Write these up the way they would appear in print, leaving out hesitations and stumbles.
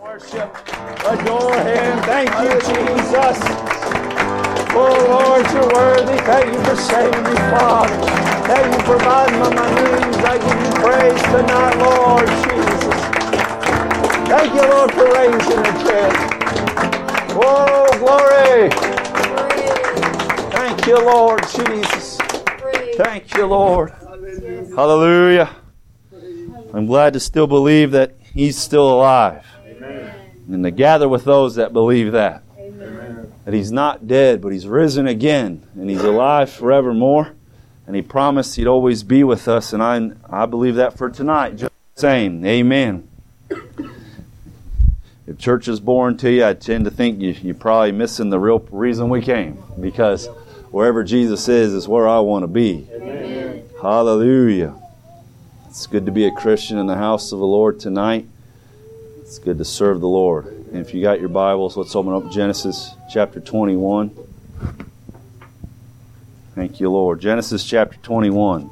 Worship. Adore Him. Thank you, Jesus. Oh, Lord, You're worthy. Thank You for saving me, Father. Thank You for providing on my needs. I give You praise tonight, Lord Jesus. Thank You, Lord, for raising the dead. Oh, glory. Thank You, Lord Jesus. Thank You, Lord. Hallelujah. I'm glad to still believe that He's still alive. Amen. And to gather with those that believe that. Amen. That He's not dead, but He's risen again. And He's alive forevermore. And He promised He'd always be with us. And I believe that for tonight. Just the same. Amen. If church is boring to you, I tend to think you're probably missing the real reason we came. Because wherever Jesus is where I want to be. Amen. Hallelujah. It's good to be a Christian in the house of the Lord tonight. It's good to serve the Lord. And if you got your Bibles, let's open up Genesis chapter 21. Thank You, Lord. Genesis chapter 21.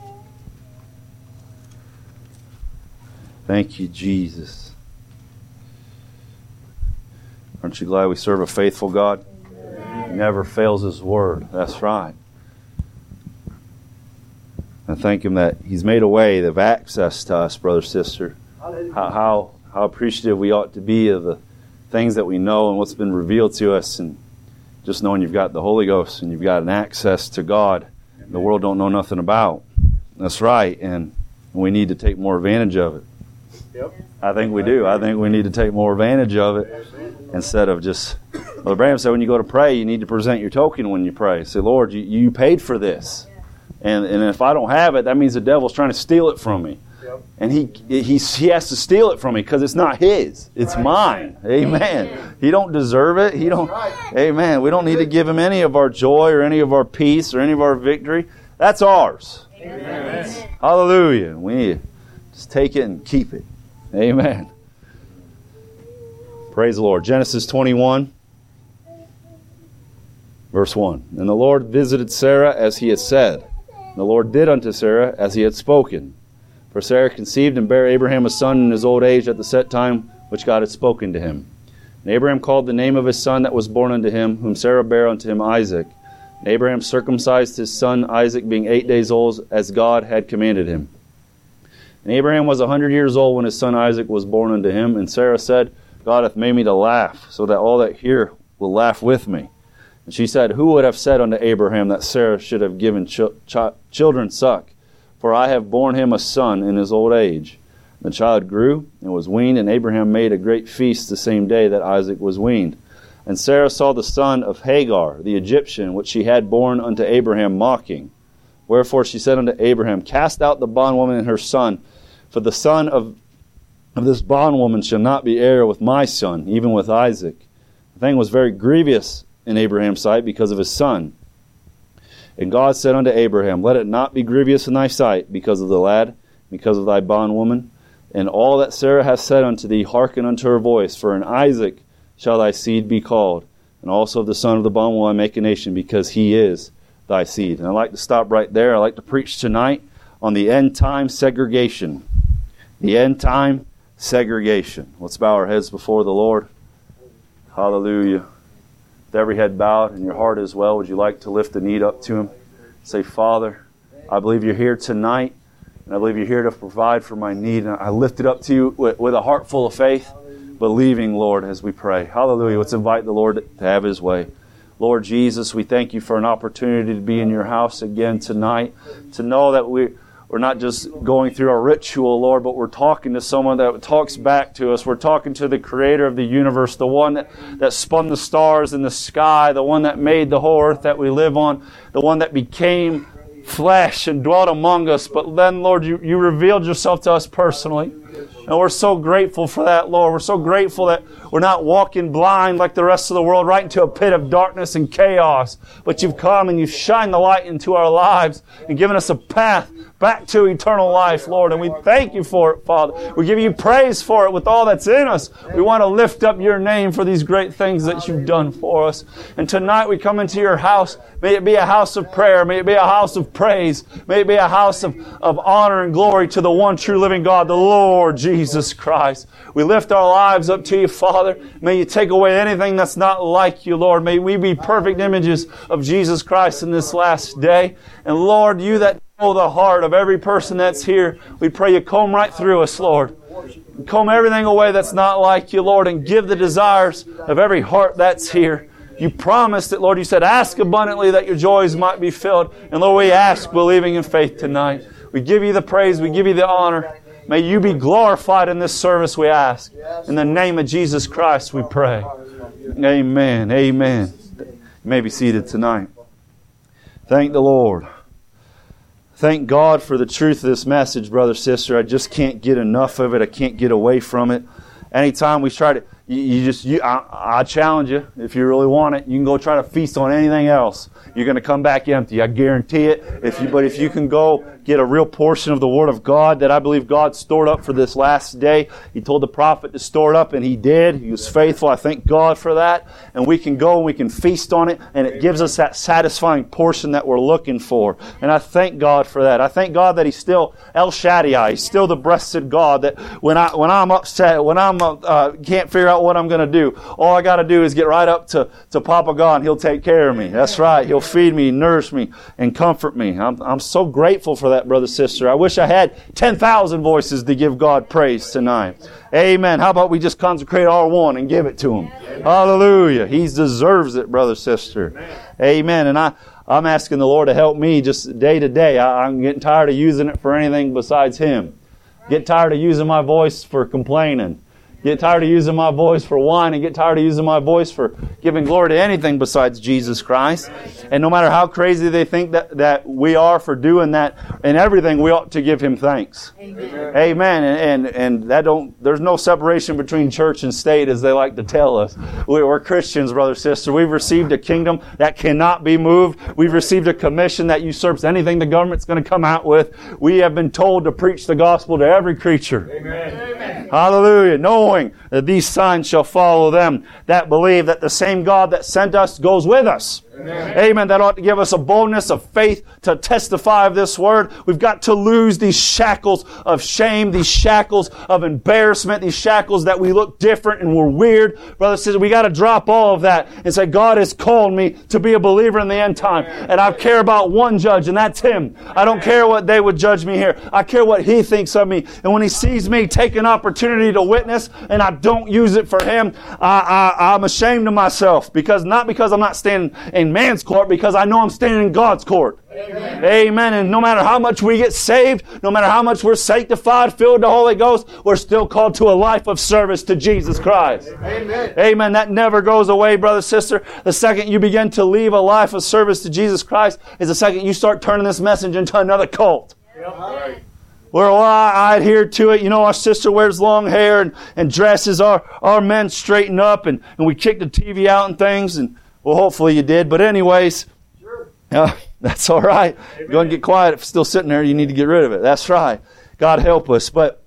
Thank You, Jesus. Aren't you glad we serve a faithful God? He never fails His word. That's right. I thank Him that He's made a way of access to us, brother, sister. How appreciative we ought to be of the things that we know and what's been revealed to us, and just knowing you've got the Holy Ghost and you've got an access to God the world don't know nothing about. That's right, and we need to take more advantage of it. Yep. I think we do. I think we need to take more advantage of it instead of just... Brother Branham said when you go to pray, you need to present your token when you pray. Say, Lord, you paid for this. And if I don't have it, that means the devil's trying to steal it from me. Yep. And he has to steal it from me because it's not his. It's right. Mine. Amen. Amen. He don't deserve it. He don't. Right. Amen. We don't need to give Him any of our joy or any of our peace or any of our victory. That's ours. Amen. Hallelujah. We need to just take it and keep it. Amen. Praise the Lord. Genesis 21, verse 1. And the Lord visited Sarah as He had said. The Lord did unto Sarah as He had spoken. For Sarah conceived and bare Abraham a son in his old age at the set time which God had spoken to him. And Abraham called the name of his son that was born unto him, whom Sarah bare unto him, Isaac. And Abraham circumcised his son Isaac, being 8 days old, as God had commanded him. And Abraham was 100 years old when his son Isaac was born unto him. And Sarah said, God hath made me to laugh, so that all that hear will laugh with me. And she said, Who would have said unto Abraham that Sarah should have given children suck? For I have borne him a son in his old age. The child grew and was weaned, and Abraham made a great feast the same day that Isaac was weaned. And Sarah saw the son of Hagar, the Egyptian, which she had borne unto Abraham, mocking. Wherefore she said unto Abraham, Cast out the bondwoman and her son, for the son of this bondwoman shall not be heir with my son, even with Isaac. The thing was very grievous in Abraham's sight because of his son. And God said unto Abraham, Let it not be grievous in thy sight because of the lad, because of thy bondwoman. And all that Sarah hath said unto thee, hearken unto her voice. For in Isaac shall thy seed be called, and also of the son of the bondwoman I make a nation, because he is thy seed. And I'd like to stop right there. I'd like to preach tonight on the end time segregation. The end time segregation. Let's bow our heads before the Lord. Hallelujah. With every head bowed and your heart as well, would you like to lift the need up to Him? Say, Father, I believe You're here tonight, and I believe You're here to provide for my need. And I lift it up to You with a heart full of faith, believing, Lord, as we pray. Hallelujah. Let's invite the Lord to have His way. Lord Jesus, we thank You for an opportunity to be in Your house again tonight, to know that we're not just going through a ritual, Lord, but we're talking to someone that talks back to us. We're talking to the Creator of the universe, the one that spun the stars in the sky, the one that made the whole earth that we live on, the one that became flesh and dwelt among us. But then, Lord, you revealed Yourself to us personally. And we're so grateful for that, Lord. We're so grateful that we're not walking blind like the rest of the world, right into a pit of darkness and chaos. But You've come and You've shined the light into our lives and given us a path back to eternal life, Lord. And we thank you for it, Father. We give you praise for it with all that's in us. We want to lift up your name for these great things that you've done for us. And tonight we come into your house. May it be a house of prayer. May it be a house of praise. May it be a house of honor and glory to the one true living God, the Lord Jesus Christ. We lift our lives up to you, Father. May you take away anything that's not like you, Lord. May we be perfect images of Jesus Christ in this last day. And Lord, you that know the heart of every person that's here, we pray you comb right through us, Lord. Comb everything away that's not like you, Lord, and give the desires of every heart that's here. You promised it, Lord. You said, ask abundantly that your joys might be filled. And Lord, we ask believing in faith tonight. We give you the praise. We give you the honor. May you be glorified in this service, we ask. In the name of Jesus Christ, we pray. Amen. Amen. You may be seated tonight. Thank the Lord. Thank God for the truth of this message, brother, sister. I just can't get enough of it. I can't get away from it. Anytime we try to, I challenge you, if you really want it, you can go try to feast on anything else. You're going to come back empty. I guarantee it. But if you can go get a real portion of the Word of God that I believe God stored up for this last day. He told the prophet to store it up, and He did. He was faithful. I thank God for that. And we can go and we can feast on it, and it gives us that satisfying portion that we're looking for. And I thank God for that. I thank God that He's still El Shaddai. He's still the breasted God, that when I'm upset, when I'm can't figure out what I'm going to do, all I got to do is get right up to Papa God, and He'll take care of me. That's right. He'll feed me, nourish me, and comfort me. I'm so grateful for that, brother, sister. I wish I had 10,000 voices to give God praise tonight. Amen. How about we just consecrate our one and give it to Him? Amen. Hallelujah. He deserves it, brother, sister. Amen. And I'm asking the Lord to help me just day to day. I'm getting tired of using it for anything besides Him. Get tired of using my voice for complaining. Get tired of using my voice for whining. Get tired of using my voice for giving glory to anything besides Jesus Christ. And no matter how crazy they think that we are for doing that, in everything we ought to give Him thanks. Amen. Amen. And there's no separation between church and state, as they like to tell us. We're Christians, brother, sister. We've received a kingdom that cannot be moved. We've received a commission that usurps anything the government's going to come out with. We have been told to preach the gospel to every creature. Amen. Hallelujah. Knowing that these signs shall follow them that believe that the same God that sent us goes with us. Amen. Amen. That ought to give us a boldness of faith to testify of this word. We've got to lose these shackles of shame, these shackles of embarrassment, these shackles that we look different and we're weird. Brother, sister, we got to drop all of that and say, God has called me to be a believer in the end time. And I care about one judge, and that's Him. I don't care what they would judge me here. I care what He thinks of me. And when He sees me take an opportunity to witness and I don't use it for Him, I'm ashamed of myself. Not because I'm not standing in man's court, because I know I'm standing in God's court. Amen. Amen. And no matter how much we get saved, no matter how much we're sanctified, filled with the Holy Ghost, we're still called to a life of service to Jesus Christ. Amen. Amen. That never goes away, brother, sister. The second you begin to leave a life of service to Jesus Christ is the second you start turning this message into another cult. Yep. Well, I adhere to it. You know, our sister wears long hair and dresses. Our men straighten up and we kick the TV out and things. And well, hopefully you did. But anyways, sure. That's all right. Amen. Go and get quiet. If it's still sitting there, you need to get rid of it. That's right. God help us. But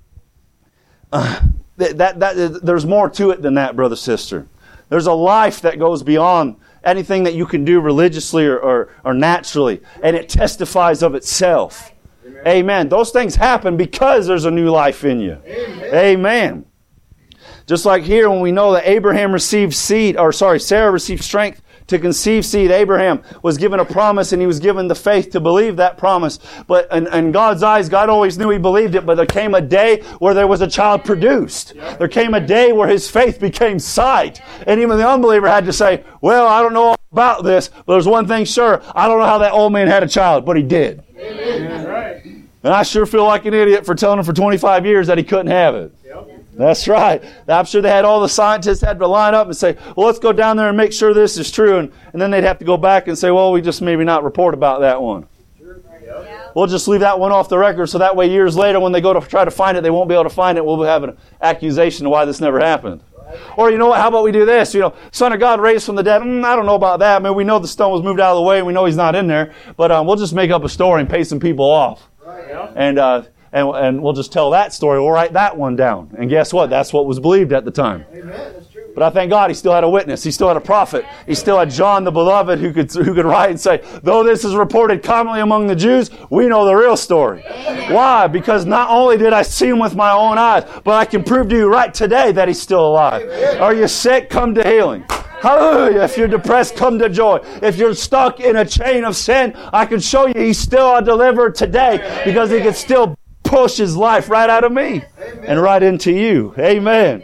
there's more to it than that, brother, sister. There's a life that goes beyond anything that you can do religiously or naturally. And it testifies of itself. Amen. Amen. Those things happen because there's a new life in you. Amen. Amen. Just like here, when we know that Sarah received strength to conceive seed. Abraham was given a promise, and he was given the faith to believe that promise. But in God's eyes, God always knew he believed it, but there came a day where there was a child produced. There came a day where his faith became sight. And even the unbeliever had to say, well, I don't know all about this, but there's one thing sure, I don't know how that old man had a child, but he did. Amen. Right. And I sure feel like an idiot for telling him for 25 years that he couldn't have it. Yep. That's right. I'm sure they had all the scientists had to line up and say, well, let's go down there and make sure this is true. And then they'd have to go back and say, well, we just maybe not report about that one. Sure. Yep. We'll just leave that one off the record so that way years later when they go to try to find it, they won't be able to find it. We'll have an accusation of why this never happened. Or you know what, how about we do this? You know, Son of God raised from the dead. I don't know about that. I mean, we know the stone was moved out of the way and we know he's not in there. But we'll just make up a story and pay some people off. And we'll just tell that story. We'll write that one down. And guess what? That's what was believed at the time. Amen. That's true. But I thank God he still had a witness. He still had a prophet. He still had John the Beloved who could write and say, though this is reported commonly among the Jews, we know the real story. Amen. Why? Because not only did I see him with my own eyes, but I can prove to you right today that he's still alive. Amen. Are you sick? Come to healing. Hallelujah. If you're depressed, come to joy. If you're stuck in a chain of sin, I can show you he's still a deliverer today because he can still push his life right out of me and right into you. Amen.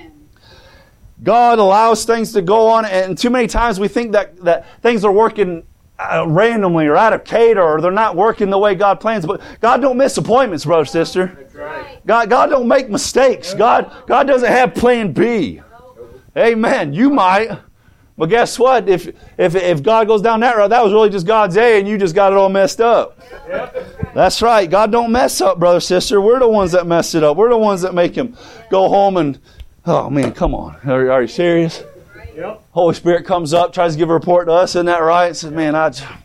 God allows things to go on, and too many times we think that things are working randomly or out of cater, or they're not working the way God plans. But God don't miss appointments, brother, sister. That's right. God don't make mistakes. God doesn't have plan B. Amen. You might, but guess what? If God goes down that road, that was really just God's A, and you just got it all messed up. That's right. God don't mess up, brother, sister. We're the ones that mess it up. We're the ones that make him go home and, oh man, come on. Are you serious? Yep. Holy Spirit comes up, tries to give a report to us. Isn't that right? And says, man,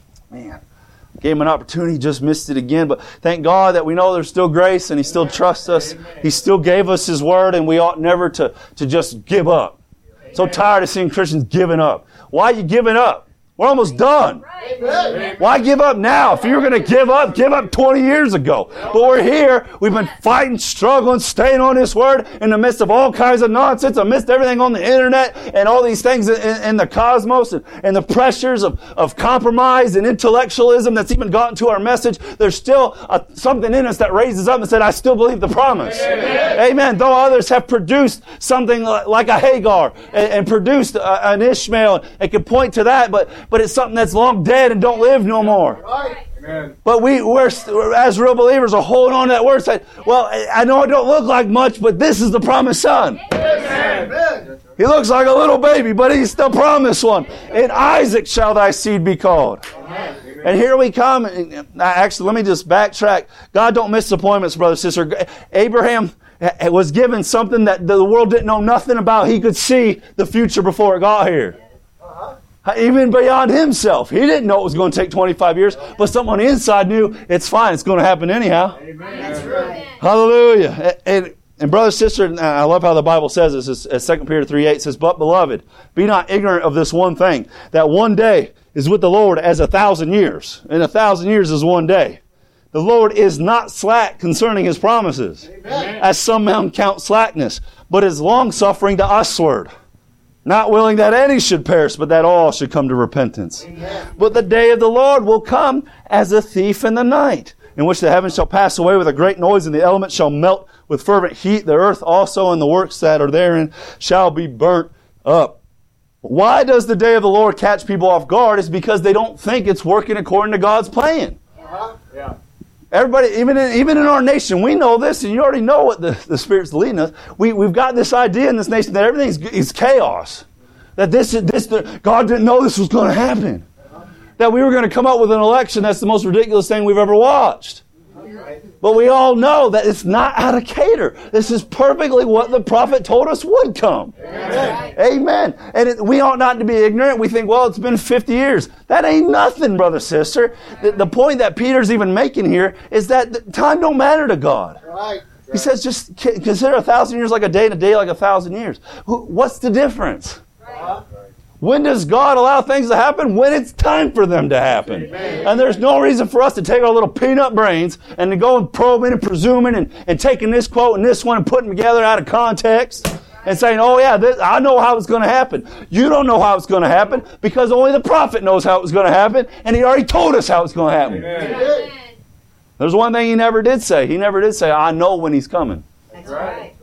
gave him an opportunity, just missed it again. But thank God that we know there's still grace and he still trusts us. Amen. He still gave us his word, and we ought never to just give up. Amen. So tired of seeing Christians giving up. Why are you giving up? We're almost done. Right. Why give up now? If you were going to give up 20 years ago. But we're here. We've been fighting, struggling, staying on this word in the midst of all kinds of nonsense, amidst everything on the internet and all these things in the cosmos and the pressures of compromise and intellectualism that's even gotten to our message. There's still something in us that raises up and said, I still believe the promise. Amen. Though others have produced something like a Hagar and produced an Ishmael and can point to that, but it's something that's long dead and don't live no more. Right. Amen. But we're as real believers are holding on to that word. Say, well, I know it don't look like much, but this is the promised son. Amen. He looks like a little baby, but he's the promised one. In Isaac shall thy seed be called. Amen. And here we come. Actually, let me just backtrack. God don't miss appointments, brother, sister. Abraham was given something that the world didn't know nothing about. He could see the future before it got here. Even beyond himself. He didn't know it was going to take 25 years, but someone on the inside knew it's fine. It's going to happen anyhow. Amen. That's right. Hallelujah. And brother, sister, and I love how the Bible says this. As 2 Peter 3:8 says, but beloved, be not ignorant of this one thing, that one day is with the Lord as 1,000 years, and 1,000 years is one day. The Lord is not slack concerning his promises, Amen. As some men count slackness, but is long-suffering to usward, not willing that any should perish, but that all should come to repentance. Amen. But the day of the Lord will come as a thief in the night, in which the heavens shall pass away with a great noise, and the elements shall melt with fervent heat. The earth also and the works that are therein shall be burnt up. Why does the day of the Lord catch people off guard? It's because they don't think it's working according to God's plan. Uh-huh. Yeah. Everybody, even in our nation, we know this, and you already know what the Spirit's leading us. We've got this idea in this nation that everything is chaos. That God didn't know this was going to happen. That we were going to come up with an election that's the most ridiculous thing we've ever watched. But we all know that it's not out of cater. This is perfectly what the prophet told us would come. Amen. Amen. And we ought not to be ignorant. We think, well, it's been 50 years. That ain't nothing, brother, sister. The point that Peter's even making here is that time don't matter to God. Right. He says, just consider 1,000 years like a day and a day like 1,000 years. What's the difference? Right. When does God allow things to happen? When it's time for them to happen. Amen. And there's no reason for us to take our little peanut brains and to go and probing and presuming and taking this quote and this one and putting them together out of context and saying, oh yeah, I know how it's going to happen. You don't know how it's going to happen because only the prophet knows how it was going to happen, and he already told us how it's going to happen. Amen. There's one thing he never did say. He never did say, I know when he's coming. That's right.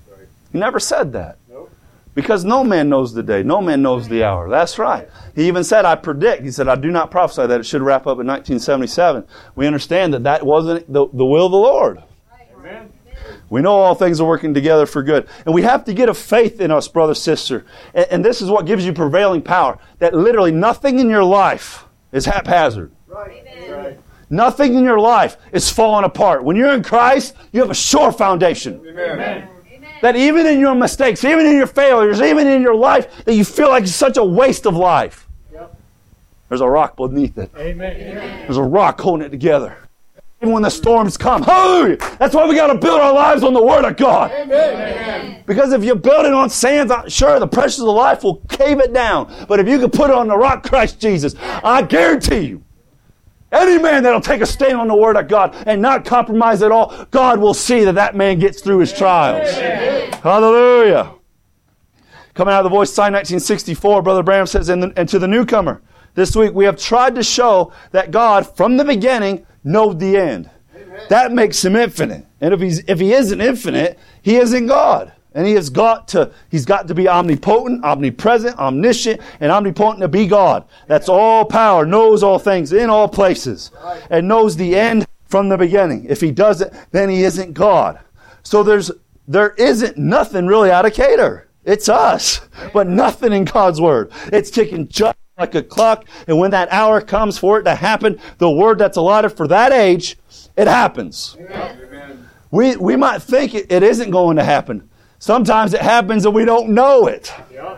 He never said that. Because no man knows the day. No man knows the hour. That's right. He even said, I predict. He said, I do not prophesy that it should wrap up in 1977. We understand that wasn't the will of the Lord. Amen. We know all things are working together for good. And we have to get a faith in us, brother, sister. And this is what gives you prevailing power. That literally nothing in your life is haphazard. Right. Amen. Nothing in your life is falling apart. When you're in Christ, you have a sure foundation. Amen. That even in your mistakes, even in your failures, even in your life, that you feel like it's such a waste of life. Yep. There's a rock beneath it. Amen. There's a rock holding it together. even when the storms come. Hallelujah! That's why we got to build our lives on the Word of God. Amen. Because if you build it on sand, sure, the pressures of life will cave it down. But if you can put it on the rock, Christ Jesus, I guarantee you, any man that'll take a stand on the Word of God and not compromise at all, God will see that man gets through his trials. Amen. Hallelujah. Coming out of the Voice, Psalm 1964, Brother Branham says, and to the newcomer, this week we have tried to show that God, from the beginning, knowed the end. Amen. That makes him infinite. And if he isn't infinite, he isn't God. And he's got to be omnipotent, omnipresent, omniscient, and omnipotent to be God. That's all power, knows all things in all places, and knows the end from the beginning. If he doesn't, then he isn't God. So there isn't nothing really out of cater. It's us, but nothing in God's Word. It's ticking just like a clock, and when that hour comes for it to happen, the word that's allotted for that age, it happens. Amen. We might think it isn't going to happen. Sometimes it happens and we don't know it.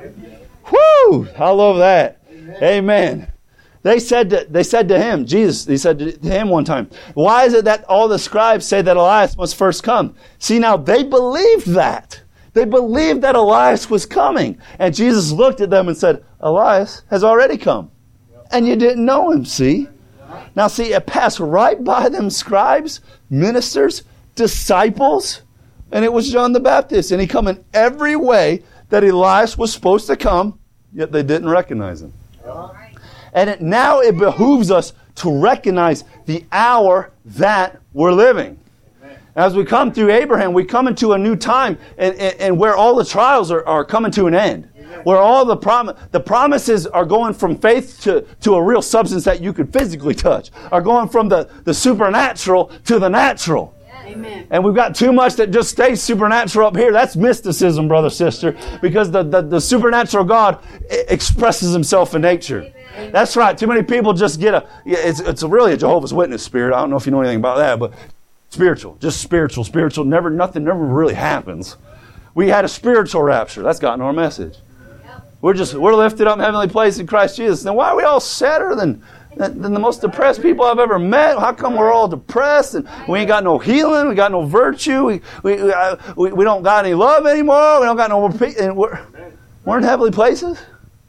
Whoo! I love that. Amen. They said to him, Jesus, he said to him one time, why is it that all the scribes say that Elias must first come? See, now they believed that. They believed that Elias was coming. And Jesus looked at them and said, Elias has already come. And you didn't know him, see? Now see, it passed right by them scribes, ministers, disciples, and it was John the Baptist. And he come in every way that Elias was supposed to come, yet they didn't recognize him. And now it behooves us to recognize the hour that we're living. As we come through Abraham, we come into a new time and where all the trials are coming to an end. Where all the promises are going from faith to a real substance that you could physically touch. Are going from the supernatural to the natural. Amen. And we've got too much that just stays supernatural up here. That's mysticism, brother, sister. Because the supernatural God expresses himself in nature. Amen. That's right. Too many people just get it's really a Jehovah's Witness spirit. I don't know if you know anything about that, but spiritual. Nothing never really happens. We had a spiritual rapture. That's gotten our message. We're lifted up in heavenly place in Christ Jesus. Now, why are we all sadder than the most depressed people I've ever met? How come we're all depressed and we ain't got no healing? We got no virtue. We don't got any love anymore. We don't got no peace. And we're in heavenly places.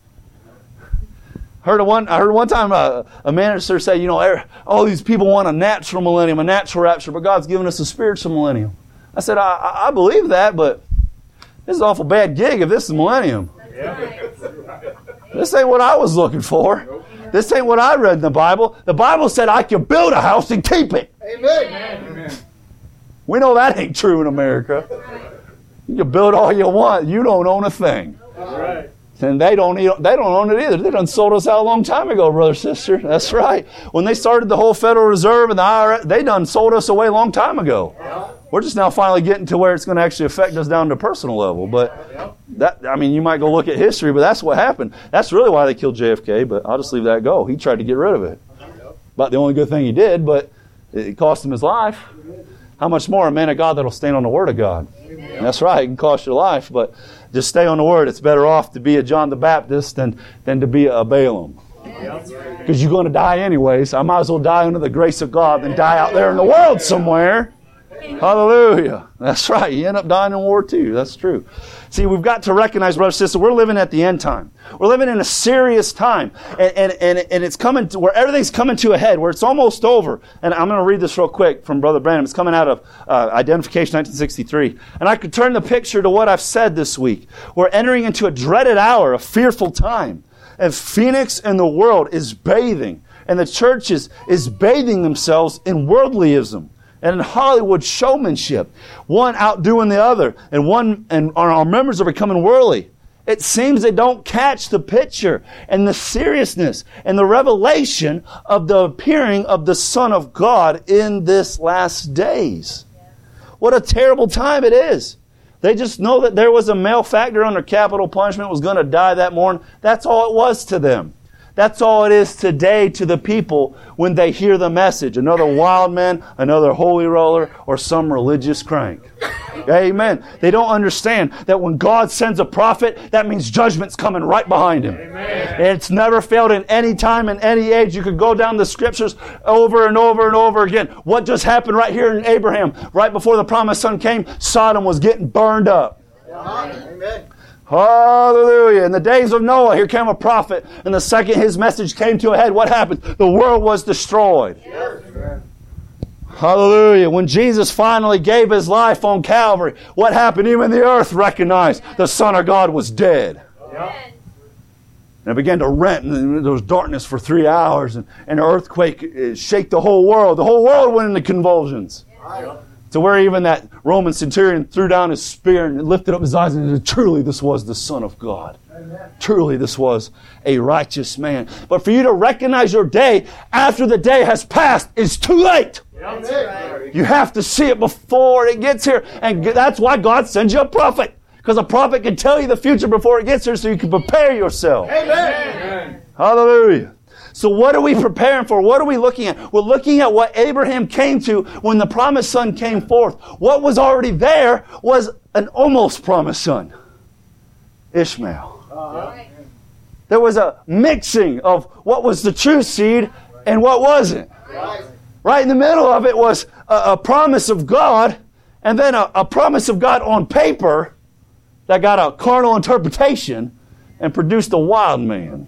I heard one time a minister say, all these people want a natural millennium, a natural rapture, but God's given us a spiritual millennium. I said, I believe that, but this is an awful bad gig if this is millennium. This ain't what I was looking for. This ain't what I read in the Bible. The Bible said I can build a house and keep it. Amen. We know that ain't true in America. You can build all you want. You don't own a thing. Right. And they don't own it either. They done sold us out a long time ago, brother, sister. That's right. When they started the whole Federal Reserve and the IRS, they done sold us away a long time ago. Yeah. We're just now finally getting to where it's going to actually affect us down to a personal level. But you might go look at history, but that's what happened. That's really why they killed JFK, but I'll just leave that go. He tried to get rid of it. About the only good thing he did, but it cost him his life. How much more a man of God that'll stand on the Word of God? Amen. That's right. It can cost your life, but just stay on the Word. It's better off to be a John the Baptist than to be a Balaam. Because you're going to die anyways. I might as well die under the grace of God than die out there in the world somewhere. Hallelujah. That's right. You end up dying in war too. That's true. See, we've got to recognize, brother and sister, we're living at the end time. We're living in a serious time. And it's coming to where everything's coming to a head, where it's almost over. And I'm going to read this real quick from Brother Branham. It's coming out of Identification 1963. And I could turn the picture to what I've said this week. We're entering into a dreaded hour, a fearful time. And Phoenix and the world is bathing. And the church is bathing themselves in worldlyism and in Hollywood showmanship, one outdoing the other, and our members are becoming worldly. It seems they don't catch the picture and the seriousness and the revelation of the appearing of the Son of God in this last days. What a terrible time it is. They just know that there was a malefactor under capital punishment was going to die that morning. That's all it was to them. That's all it is today to the people when they hear the message. Another wild man, another holy roller, or some religious crank. Amen. They don't understand that when God sends a prophet, that means judgment's coming right behind him. Amen. It's never failed in any time, in any age. You could go down the scriptures over and over and over again. What just happened right here in Abraham? Right before the promised son came, Sodom was getting burned up. Amen. Hallelujah. In the days of Noah, here came a prophet, and the second his message came to a head, what happened? The world was destroyed. Yes. Hallelujah. When Jesus finally gave his life on Calvary, what happened? Even the earth recognized the Son of God was dead. Yep. And it began to rent, and there was darkness for 3 hours, and an earthquake shake the whole world. The whole world went into convulsions. Yep. To where even that Roman centurion threw down his spear and lifted up his eyes and said, truly this was the Son of God. Amen. Truly this was a righteous man. But for you to recognize your day after the day has passed is too late. That's right. You have to see it before it gets here. And that's why God sends you a prophet. Because a prophet can tell you the future before it gets here so you can prepare yourself. Amen. Hallelujah. So what are we preparing for? What are we looking at? We're looking at what Abraham came to when the promised son came forth. What was already there was an almost promised son, Ishmael. Uh-huh. There was a mixing of what was the true seed and what wasn't. Right in the middle of it was a promise of God, and then a promise of God on paper that got a carnal interpretation and produced a wild man.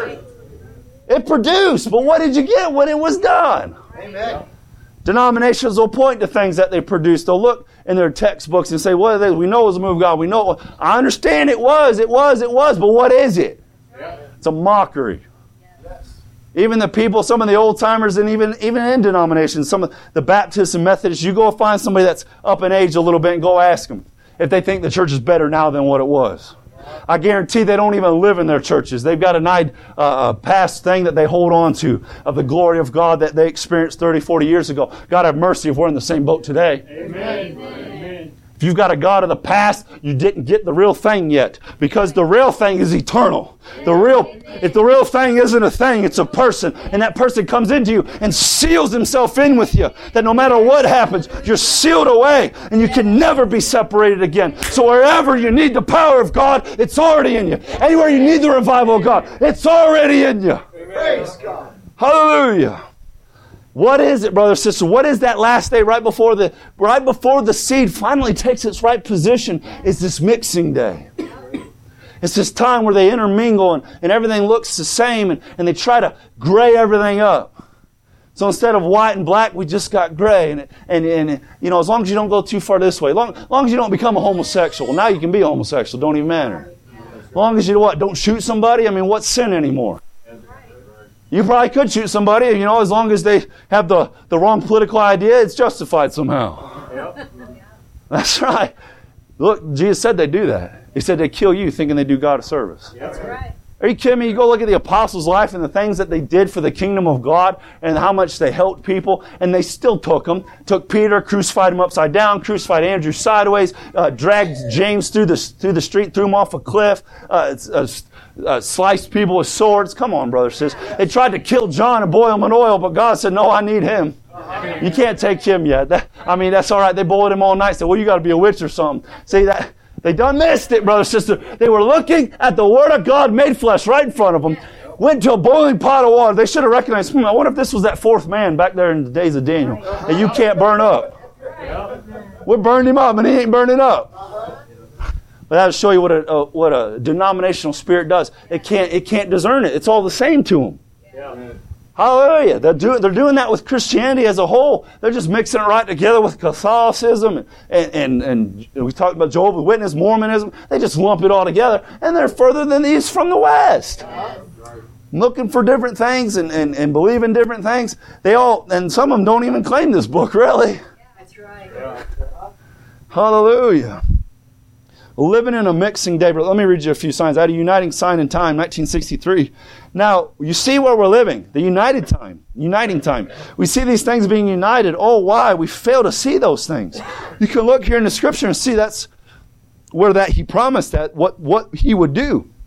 It produced, but what did you get when it was done? Amen. Denominations will point to things that they produced. They'll look in their textbooks and say, what are they? We know it was a move of God. We know. I understand it was, but what is it? Yeah. It's a mockery. Yes. Even the people, some of the old timers, and even in denominations, some of the Baptists and Methodists, you go find somebody that's up in age a little bit and go ask them if they think the church is better now than what it was. I guarantee they don't even live in their churches. They've got a past thing that they hold on to of the glory of God that they experienced 30, 40 years ago. God have mercy if we're in the same boat today. Amen. Amen. If you've got a God of the past, you didn't get the real thing yet. Because the real thing is eternal. If the real thing isn't a thing, it's a person. And that person comes into you and seals himself in with you. That no matter what happens, you're sealed away. And you can never be separated again. So wherever you need the power of God, it's already in you. Anywhere you need the revival of God, it's already in you. Praise God. Hallelujah. What is it, brother, sister? What is that last day right before the seed finally takes its right position? Is this mixing day. It's this time where they intermingle and everything looks the same and they try to gray everything up. So instead of white and black, we just got gray. And you know, as long as you don't go too far this way, as long as you don't become a homosexual. Now you can be a homosexual, don't even matter. As long as you don't shoot somebody, I mean, what's sin anymore? You probably could shoot somebody, you know, as long as they have the wrong political idea, it's justified somehow. Yep. That's right. Look, Jesus said they do that. He said they kill you thinking they do God a service. That's right. Are you kidding me? You go look at the apostles' life and the things that they did for the kingdom of God and how much they helped people, and they still took them. Took Peter, crucified him upside down, crucified Andrew sideways, dragged James through the street, threw him off a cliff, sliced people with swords. Come on, brother, sis. They tried to kill John and boil him in oil, but God said, no, I need him. You can't take him yet. That's all right. They boiled him all night. Said, well, you got to be a witch or something. See that? They done missed it, brother, sister. They were looking at the Word of God made flesh right in front of them. Went to a boiling pot of water. They should have recognized, I wonder if this was that fourth man back there in the days of Daniel that you can't burn up. We burned him up and he ain't burning up. But that'll show you what a denominational spirit does. It can't discern it. It's all the same to them. Yeah. Hallelujah. They're doing that with Christianity as a whole. They're just mixing it right together with Catholicism and we talked about Jehovah's Witness, Mormonism. They just lump it all together. And they're further than the East from the West. Looking for different things and believe in different things. And some of them don't even claim this book, really. Yeah, that's right. Yeah. Hallelujah. Living in a mixing day. But let me read you a few signs. Out of Uniting Sign and Time, 1963. Now, you see where we're living. The uniting time. We see these things being united. Oh, why? We fail to see those things. You can look here in the Scripture and see that's where he promised that, what he would do.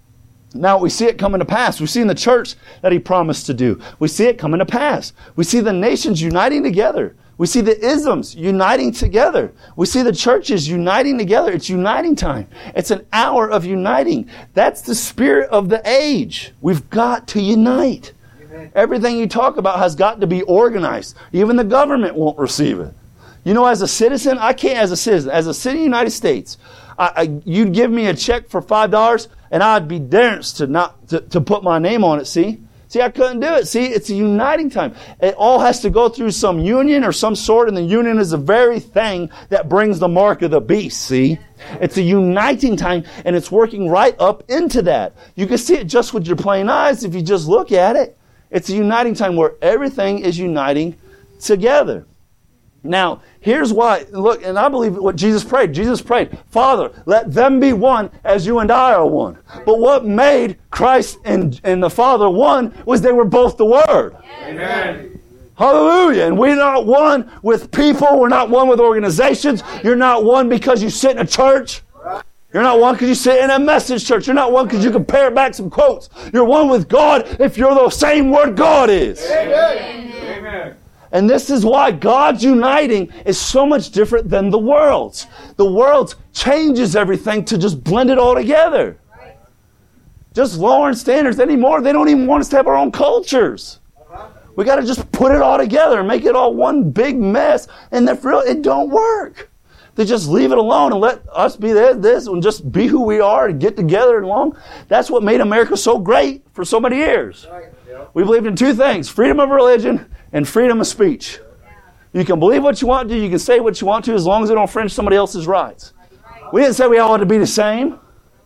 Now we see it coming to pass. We see in the church that he promised to do. We see it coming to pass. We see the nations uniting together. We see the isms uniting together. We see the churches uniting together. It's uniting time. It's an hour of uniting. That's the spirit of the age. We've got to unite. Amen. Everything you talk about has got to be organized. Even the government won't receive it. You know, as a citizen, I can't as a citizen. As a citizen of the United States, you'd give me a check for $5 and I'd be danced to put my name on it, see? See, I couldn't do it. See, it's a uniting time. It all has to go through some union or some sort, and the union is the very thing that brings the mark of the beast, see? It's a uniting time, and it's working right up into that. You can see it just with your plain eyes if you just look at it. It's a uniting time where everything is uniting together. Now, here's why. Look, and I believe what Jesus prayed. Jesus prayed, Father, let them be one as you and I are one. But what made Christ and the Father one was they were both the Word. Amen. Hallelujah. And we're not one with people. We're not one with organizations. You're not one because you sit in a church. You're not one because you sit in a message church. You're not one because you can pare back some quotes. You're one with God if you're the same Word God is. Amen. Amen. And this is why God's uniting is so much different than the world's. The world's changes everything to just blend it all together. Right. Just lowering standards anymore. They don't even want us to have our own cultures. We got to just put it all together and make it all one big mess. And it don't work. They just leave it alone and let us be this and just be who we are and get together and along. That's what made America so great for so many years. Right. We believed in two things, freedom of religion and freedom of speech. You can believe what you want to, you can say what you want to, as long as it don't infringe somebody else's rights. We didn't say we all had to be the same.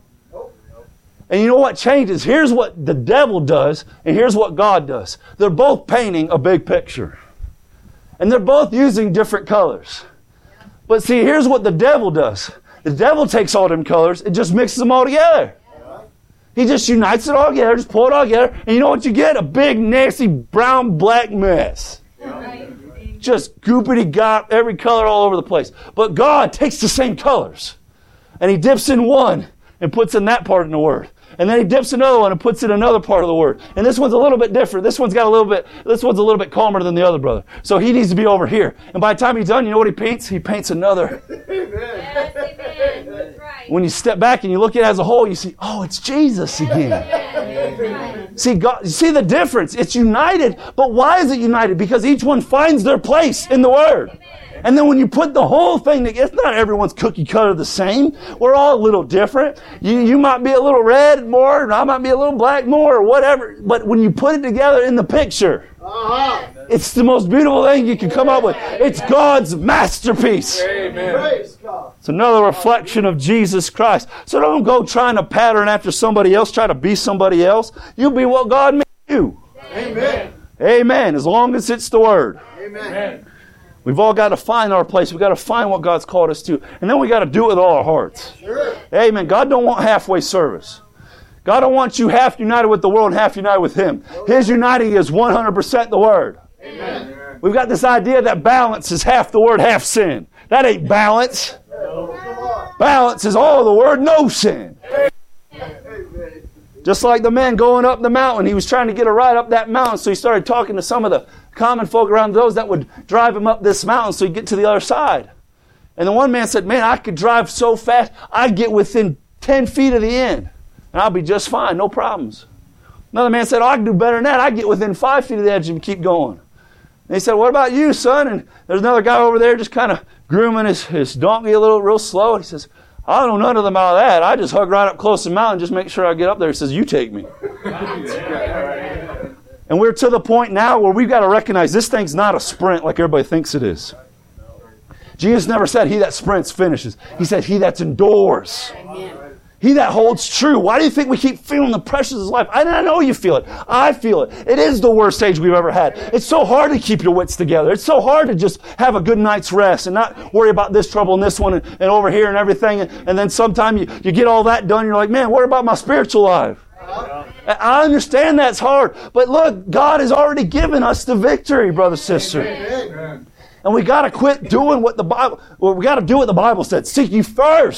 And you know what changes? Here's what the devil does, and here's what God does. They're both painting a big picture. And they're both using different colors. But see, here's what the devil does. The devil takes all them colors and just mixes them all together. He just unites it all together, just pull it all together, and you know what you get? A big, nasty, brown, black mess. Yeah. Just goopity-gop, every color all over the place. But God takes the same colors, and He dips in one and puts in that part in the Word. And then He dips another one and puts in another part of the Word. And this one's a little bit different. This one's a little bit calmer than the other brother. So he needs to be over here. And by the time he's done, you know what he paints? He paints another. Yes, amen. That's right. When you step back and you look at it as a whole, you see, oh, it's Jesus again. See, God, see the difference? It's united. But why is it united? Because each one finds their place in the Word. And then when you put the whole thing together, it's not everyone's cookie cutter the same. We're all a little different. You might be a little red more, and I might be a little black more, or whatever. But when you put it together in the picture, it's the most beautiful thing you can come up with. It's God's masterpiece. Amen. It's another reflection of Jesus Christ. So don't go trying to pattern after somebody else, try to be somebody else. You be what God made you. Amen. Amen. As long as it's the Word. Amen. We've all got to find our place. We've got to find what God's called us to. And then we got to do it with all our hearts. Sure. Amen. God don't want halfway service. God don't want you half united with the world and half united with Him. His uniting is 100% the Word. Amen. We've got this idea that balance is half the Word, half sin. That ain't balance. Balance is all the Word, no sin. Just like the man going up the mountain, he was trying to get a ride up that mountain, so he started talking to some of the common folk around, those that would drive him up this mountain so he'd get to the other side. And the one man said, man, I could drive so fast, I'd get within 10 feet of the end, and I'll be just fine, no problems. Another man said, oh, I can do better than that. I'd get within 5 feet of the edge and keep going. And he said, what about you, son? And there's another guy over there just kind of grooming his donkey a little real slow. And he says, I don't know none of them out of that. I just hug right up close to the mountain, just make sure I get up there. He says, you take me. And we're to the point now where we've got to recognize this thing's not a sprint like everybody thinks it is. Jesus never said, he that sprints finishes. He said, he that endures. He that holds true. Why do you think we keep feeling the pressures of life? I know you feel it. I feel it. It is the worst age we've ever had. It's so hard to keep your wits together. It's so hard to just have a good night's rest and not worry about this trouble and this one and over here and everything. And then sometime you get all that done. You're like, man, what about my spiritual life? I understand that's hard. But look, God has already given us the victory, brother, sister. And we got to quit doing what the Bible, we got to do what the Bible said. Seek ye first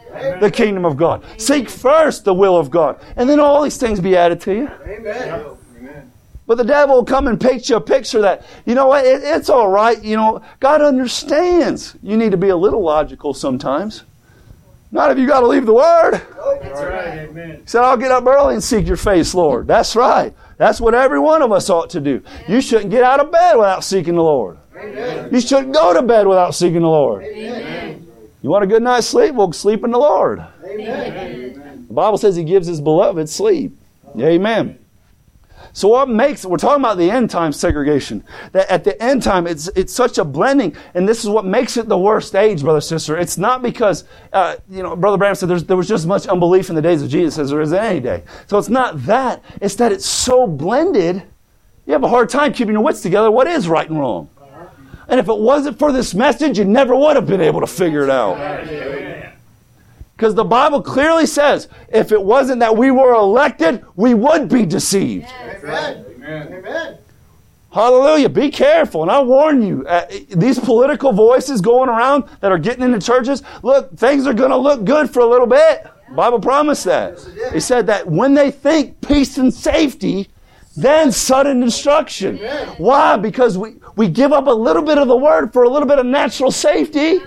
the kingdom of God. Seek first the will of God. And then all these things be added to you. Amen. But the devil will come and paint you a picture that, you know what, it's all right. You know, God understands. You need to be a little logical sometimes. Not if you got to leave the Word. That's right. Amen. He said, I'll get up early and seek your face, Lord. That's right. That's what every one of us ought to do. You shouldn't get out of bed without seeking the Lord. Amen. You shouldn't go to bed without seeking the Lord. Amen. You want a good night's sleep? Well, sleep in the Lord. Amen. The Bible says He gives His beloved sleep. Amen. So what makes, we're talking about the end time segregation. That at the end time, it's such a blending, and this is what makes it the worst age, brother, sister. It's not because, Brother Branham said there was just as much unbelief in the days of Jesus as there is in any day. So it's not that. It's that it's so blended, you have a hard time keeping your wits together. What is right and wrong? And if it wasn't for this message, you never would have been able to figure it out. Because the Bible clearly says, if it wasn't that we were elected, we would be deceived. Amen. Amen. Hallelujah. Be careful. And I warn you, these political voices going around that are getting into churches, look, things are going to look good for a little bit. The Bible promised that. He said that when they think peace and safety, then sudden destruction. Why? Because we give up a little bit of the Word for a little bit of natural safety.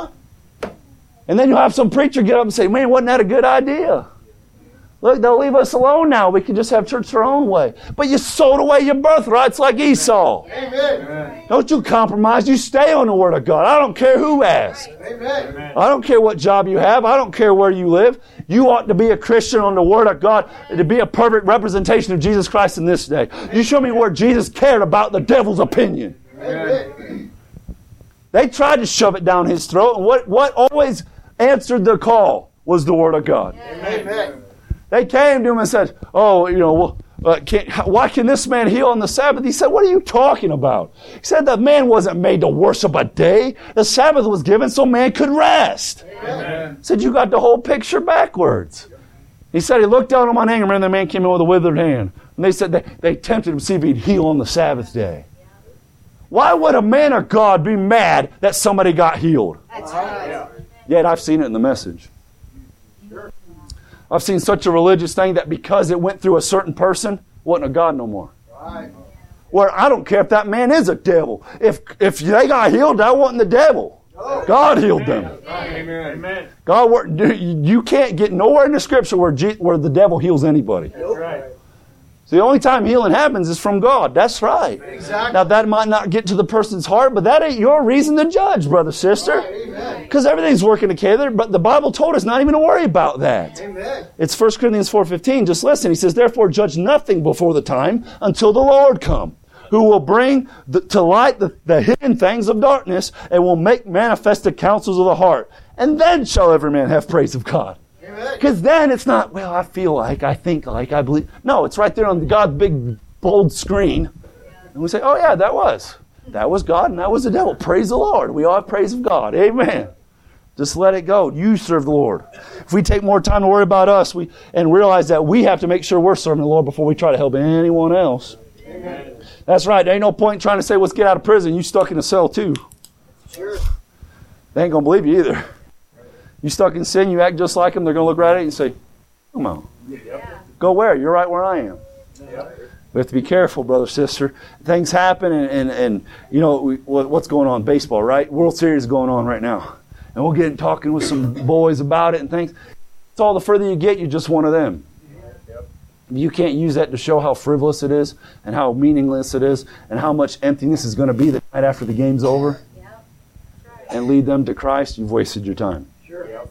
And then you'll have some preacher get up and say, man, wasn't that a good idea? Look, they'll leave us alone now. We can just have church our own way. But you sold away your birthrights like Esau. Amen. Don't you compromise. You stay on the Word of God. I don't care who asks. Amen. I don't care what job you have. I don't care where you live. You ought to be a Christian on the Word of God, to be a perfect representation of Jesus Christ in this day. You show me where Jesus cared about the devil's opinion. Amen. They tried to shove it down His throat, and what always answered the call was the Word of God. Amen. They came to Him and said, why can this man heal on the Sabbath? He said, what are you talking about? He said that man wasn't made to worship a day. The Sabbath was given so man could rest. Amen. He said, you got the whole picture backwards. He said, he looked down on my anger, and the man came in with a withered hand. And they said they tempted him to see if he'd heal on the Sabbath day. Why would a man of God be mad that somebody got healed? That's right. Yet I've seen it in the message. I've seen such a religious thing that because it went through a certain person, wasn't of God no more. Right. Where I don't care if that man is a devil. If they got healed, that wasn't the devil. God healed them. Amen. God, you can't get nowhere in the Scripture where the devil heals anybody. That's right. So the only time healing happens is from God. That's right. Exactly. Now that might not get to the person's heart, but that ain't your reason to judge, brother, sister. Amen. Because everything's working together, but the Bible told us not even to worry about that. Amen. It's 1 Corinthians 4:15. Just listen. He says, therefore judge nothing before the time until the Lord come, who will bring to light the hidden things of darkness and will make manifest the counsels of the heart. And then shall every man have praise of God. Because then it's not, well, I feel like, I think like, I believe. No, it's right there on God's big, bold screen. And we say, oh yeah, that was God and that was the devil. Praise the Lord. We all have praise of God. Amen. Just let it go. You serve the Lord. If we take more time to worry about us and realize that we have to make sure we're serving the Lord before we try to help anyone else. Amen. That's right. There ain't no point in trying to say, let's get out of prison. You stuck in a cell too. Sure. They ain't going to believe you either. You stuck in sin, you act just like them, they're going to look right at you and say, come on. Yep. Go where? You're right where I am. Yep. We have to be careful, brother, sister. Things happen and you know, what's going on? Baseball, right? World Series is going on right now. And we'll get talking with some boys about it and things. It's all the further you get, you're just one of them. Yep. You can't use that to show how frivolous it is and how meaningless it is and how much emptiness is going to be the night after the game's over and lead them to Christ. You've wasted your time. Sure. Yep.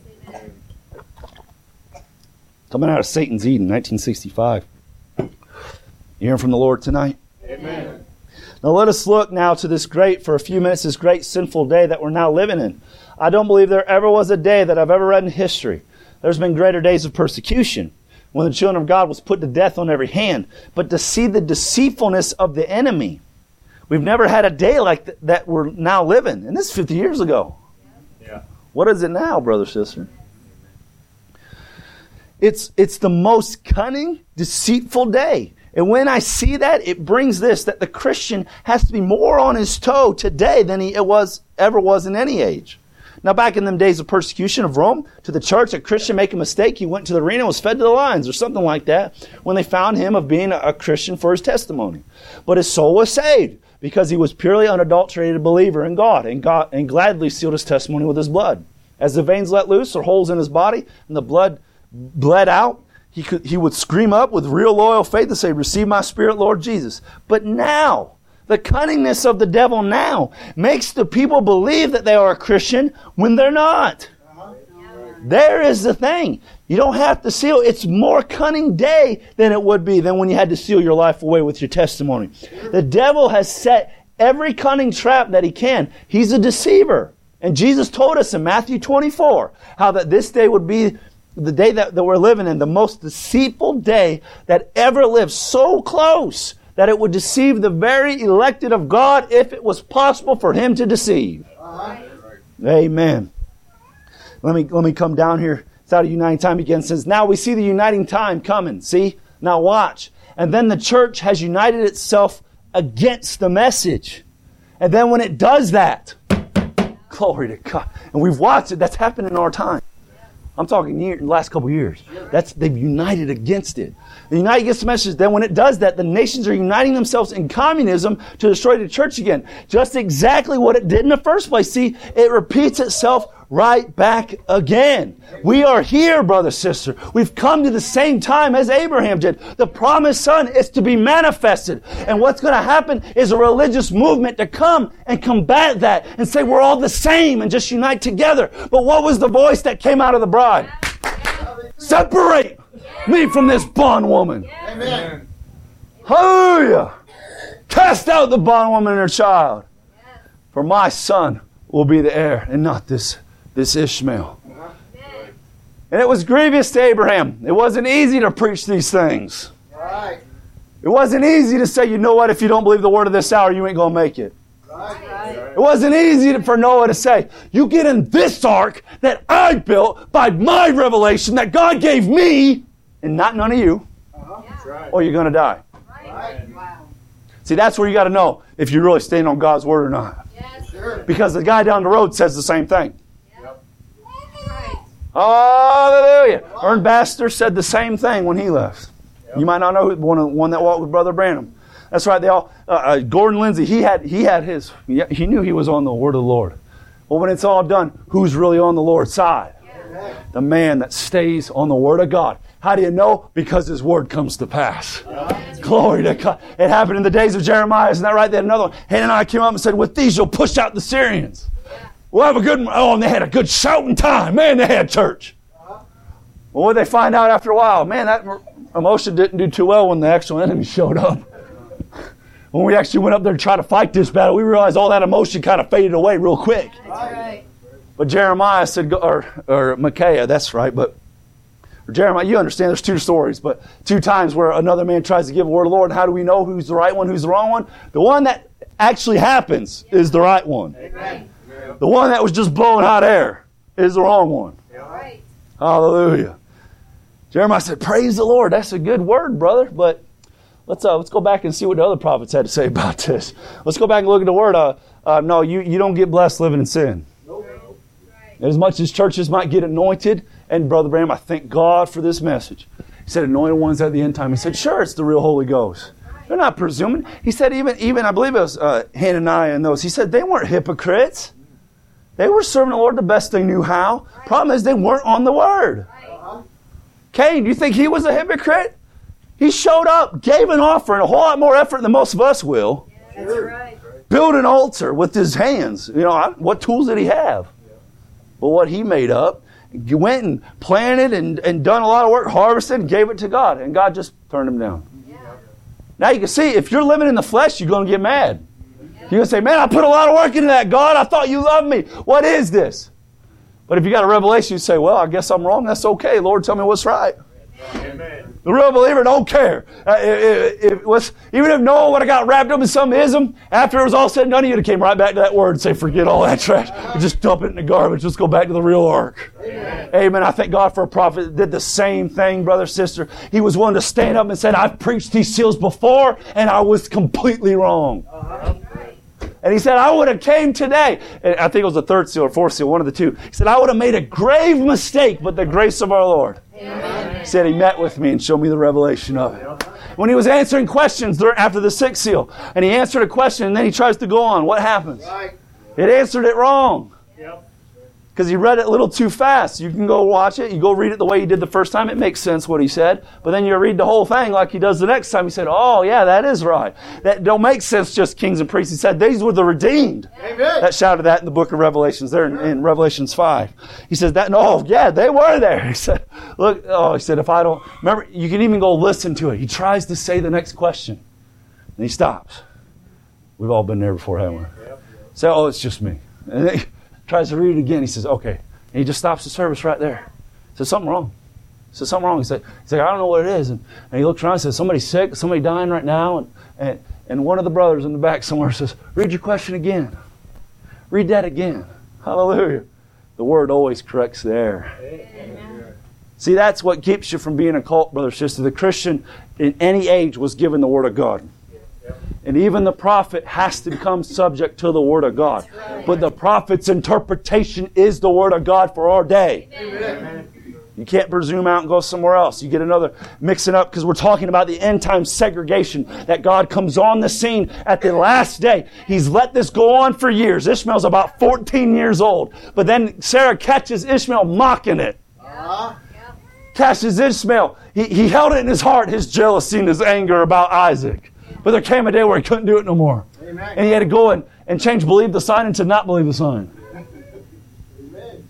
Coming out of Satan's Eden, 1965. You hearing from the Lord tonight? Amen. Now let us look now to this great sinful day that we're now living in. I don't believe there ever was a day that I've ever read in history. There's been greater days of persecution when the children of God was put to death on every hand. But to see the deceitfulness of the enemy, we've never had a day like that we're now living. And this is 50 years ago. Yeah. What is it now, brother, sister? It's the most cunning, deceitful day. And when I see that, it brings this, that the Christian has to be more on his toe today than he ever was in any age. Now, back in them days of persecution of Rome, to the church, a Christian make a mistake, he went to the arena and was fed to the lions or something like that when they found him of being a Christian for his testimony. But his soul was saved because he was purely unadulterated believer in God and gladly sealed his testimony with his blood. As the veins let loose or holes in his body and the blood bled out, he would scream up with real loyal faith and say, "Receive my spirit, Lord Jesus." But now, the cunningness of the devil now makes the people believe that they are a Christian when they're not. There is the thing. You don't have to seal. It's more cunning day than it would be than when you had to seal your life away with your testimony. The devil has set every cunning trap that he can. He's a deceiver. And Jesus told us in Matthew 24 how that this day would be the day that we're living in, the most deceitful day that ever lived, so close that it would deceive the very elected of God if it was possible for him to deceive. Amen. Let me come down here. It's out of uniting time again. It says, now we see the uniting time coming. See? Now watch. And then the church has united itself against the message. And then when it does that, glory to God. And we've watched it. That's happened in our time. I'm talking the last couple of years. They've united against it. They unite against the message. Then when it does that, the nations are uniting themselves in communism to destroy the church again. Just exactly what it did in the first place. See, it repeats itself right back again. We are here, brother, sister. We've come to the same time as Abraham did. The promised son is to be manifested. And what's going to happen is a religious movement to come and combat that and say we're all the same and just unite together. But what was the voice that came out of the bride? Separate me from this bondwoman. Amen. Hallelujah. Cast out the bondwoman and her child. For my son will be the heir and not this Ishmael. And it was grievous to Abraham. It wasn't easy to preach these things. Right. It wasn't easy to say, you know what, if you don't believe the word of this hour, you ain't going to make it. Right. It wasn't easy for Noah to say, you get in this ark that I built by my revelation that God gave me and not none of you, That's right. or you're going to die. Right. Wow. See, that's where you got to know if you're really standing on God's word or not. Yes. Sure. Because the guy down the road says the same thing. Yep. Right. Hallelujah. Ern Baxter said the same thing when he left. You might not know one that walked with Brother Branham. That's right. They all. Gordon Lindsay. He had his. He knew he was on the word of the Lord. Well, when it's all done, who's really on the Lord's side? The man that stays on the word of God. How do you know? Because his word comes to pass. Glory to God. It happened in the days of Jeremiah. Isn't that right? They had another one. Hananiah came up and said, with these you'll push out the Syrians. We'll have a good, and they had a good shouting time. Man, they had church. Well, what did they find out after a while? Man, that emotion didn't do too well when the actual enemy showed up. When we actually went up there to try to fight this battle, we realized all that emotion kind of faded away real quick. That's right. But Jeremiah said, or Micaiah, that's right, but Jeremiah, you understand there's two stories, but two times where another man tries to give a word of the Lord. And how do we know who's the right one, who's the wrong one? The one that actually happens is the right one. Amen. The one that was just blowing hot air is the wrong one. Right. Hallelujah. Jeremiah said, praise the Lord. That's a good word, brother. But let's go back and see what the other prophets had to say about this. Let's go back and look at the word. No, you don't get blessed living in sin. As much as churches might get anointed, and Brother Branham, I thank God for this message. He said, anointed ones at the end time. He said, sure, it's the real Holy Ghost. They're not presuming. He said, even I believe it was Hananiah and those. He said they weren't hypocrites. They were serving the Lord the best they knew how. Problem is, they weren't on the Word. Cain, do you think he was a hypocrite? He showed up, gave an offering, a whole lot more effort than most of us will. That's right. Built an altar with his hands. You know, what tools did he have? But what he made up, he went and planted and done a lot of work, harvested, and gave it to God. And God just turned him down. Yeah. Now you can see, if you're living in the flesh, you're going to get mad. You're going to say, man, I put a lot of work into that, God. I thought you loved me. What is this? But if you got a revelation, you say, well, I guess I'm wrong. That's okay. Lord, tell me what's right. Amen. The real believer don't care. Even if Noah would have got wrapped up in some ism, after it was all said and done, he would have came right back to that word and say, forget all that trash. And just dump it in the garbage. Let's go back to the real ark. Amen. Amen. I thank God for a prophet that did the same thing, brother, sister. He was willing to stand up and said, I've preached these seals before, and I was completely wrong. And he said, I would have came today. And I think it was the third seal or fourth seal, one of the two. He said, I would have made a grave mistake, but the grace of our Lord. Amen. He said he met with me and showed me the revelation of it. When he was answering questions after the sixth seal, and he answered a question and then he tries to go on, what happens? It answered it wrong. Because he read it a little too fast. You can go watch it. You go read it the way he did the first time. It makes sense what he said. But then you read the whole thing like he does the next time. He said, oh, yeah, that is right. That don't make sense, just kings and priests. He said, these were the redeemed. Amen. That shouted that in the book of Revelations, there in Revelations 5. He says, yeah, they were there. He said, look, he said, if I don't, remember, you can even go listen to it. He tries to say the next question. And he stops. We've all been there before, haven't we? So, it's just me. And then, tries to read it again. He says, okay. And he just stops the service right there. He says, something wrong. He says, something wrong. He's like, I don't know what it is. And he looks around and says, somebody's sick, somebody dying right now. And one of the brothers in the back somewhere says, read your question again. Read that again. Hallelujah. The Word always corrects the error. Amen. See, that's what keeps you from being a cult, brother, sister. The Christian in any age was given the Word of God. And even the prophet has to become subject to the Word of God. But the prophet's interpretation is the Word of God for our day. Amen. You can't presume out and go somewhere else. You get another mixing up because we're talking about the end time segregation that God comes on the scene at the last day. He's let this go on for years. Ishmael's about 14 years old. But then Sarah catches Ishmael mocking it. Catches Ishmael. He held it in his heart, his jealousy and his anger about Isaac. But there came a day where he couldn't do it no more. Amen. And he had to go and change believe the sign into not believe the sign. Amen.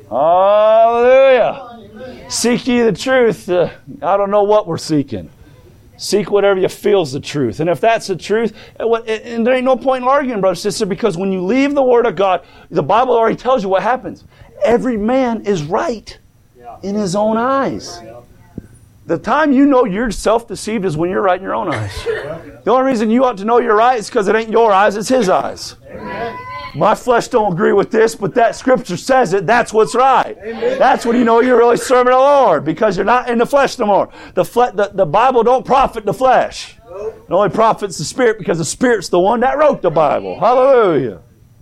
Hallelujah. Amen. Seek ye the truth. I don't know what we're seeking. Seek whatever you feel is the truth. And if that's the truth, and there ain't no point in arguing, brother, sister, because when you leave the Word of God, the Bible already tells you what happens. Every man is right in his own eyes. The time you know you're self-deceived is when you're right in your own eyes. The only reason you ought to know you're right is because it ain't your eyes, it's His eyes. Amen. My flesh don't agree with this, but that Scripture says it. That's what's right. Amen. That's when you know you're really serving the Lord, because you're not in the flesh no more. The Bible don't profit the flesh. It only profits the Spirit, because the Spirit's the one that wrote the Bible. Hallelujah.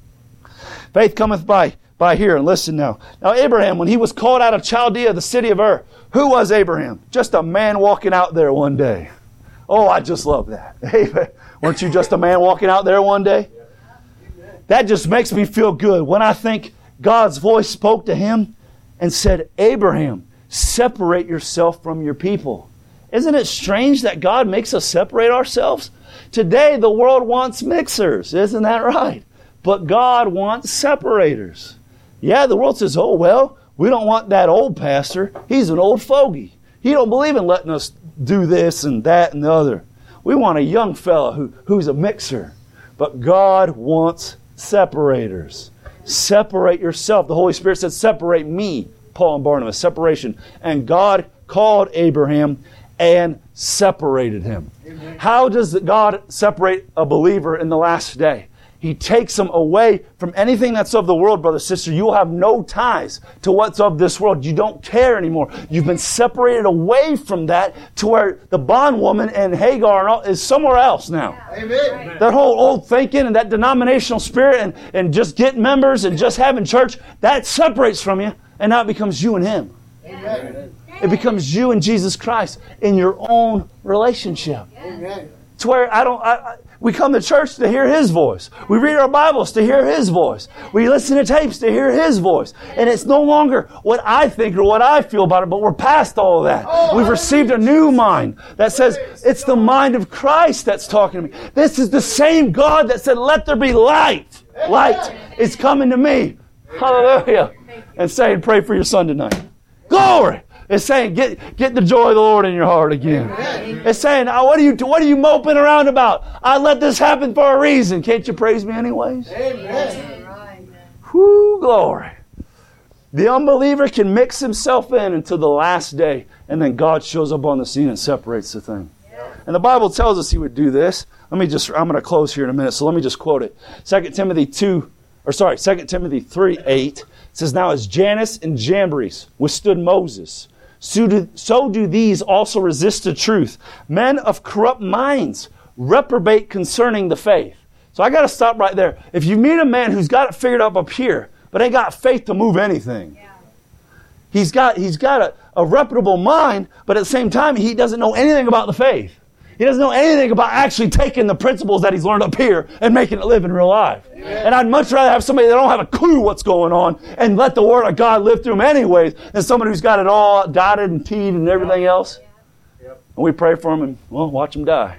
Faith cometh by hearing. Listen now. Now Abraham, when he was called out of Chaldea, the city of Ur, who was Abraham? Just a man walking out there one day. Oh, I just love that. Amen. Weren't you just a man walking out there one day? That just makes me feel good when I think God's voice spoke to him and said, Abraham, separate yourself from your people. Isn't it strange that God makes us separate ourselves? Today, the world wants mixers. Isn't that right? But God wants separators. Yeah, the world says, oh, well, we don't want that old pastor. He's an old fogey. He don't believe in letting us do this and that and the other. We want a young fella who's a mixer. But God wants separators. Separate yourself. The Holy Spirit said, separate me, Paul and Barnabas. Separation. And God called Abraham and separated him. Amen. How does God separate a believer in the last day? He takes them away from anything that's of the world, brother, sister. You will have no ties to what's of this world. You don't care anymore. You've been separated away from that to where the bondwoman and Hagar and all is somewhere else now. Amen. That whole old thinking and that denominational spirit and just getting members and just having church, that separates from you, and now it becomes you and Him. Amen. It becomes you and Jesus Christ in your own relationship. Amen. To where we come to church to hear His voice. We read our Bibles to hear His voice. We listen to tapes to hear His voice. And it's no longer what I think or what I feel about it, but we're past all of that. We've received a new mind that says it's the mind of Christ that's talking to me. This is the same God that said, let there be light. Light is coming to me. Hallelujah. And saying, pray for your son tonight. Glory. It's saying, get the joy of the Lord in your heart again. Amen. It's saying, what are you moping around about? I let this happen for a reason. Can't you praise me anyways? Amen. Whoo, glory. The unbeliever can mix himself in until the last day, and then God shows up on the scene and separates the thing. Yeah. And the Bible tells us He would do this. I'm going to close here in a minute, so let me just quote it. 2 Timothy 3:8 says, now as Jannes and Jambres withstood Moses, so do these also resist the truth. Men of corrupt minds reprobate concerning the faith. So I got to stop right there. If you meet a man who's got it figured up here, but ain't got faith to move anything. Yeah. He's got a reputable mind, but at the same time, he doesn't know anything about the faith. He doesn't know anything about actually taking the principles that he's learned up here and making it live in real life. Amen. And I'd much rather have somebody that don't have a clue what's going on and let the Word of God live through them anyways than somebody who's got it all dotted and T'd and everything else. Yep. And we pray for them and, well, watch them die.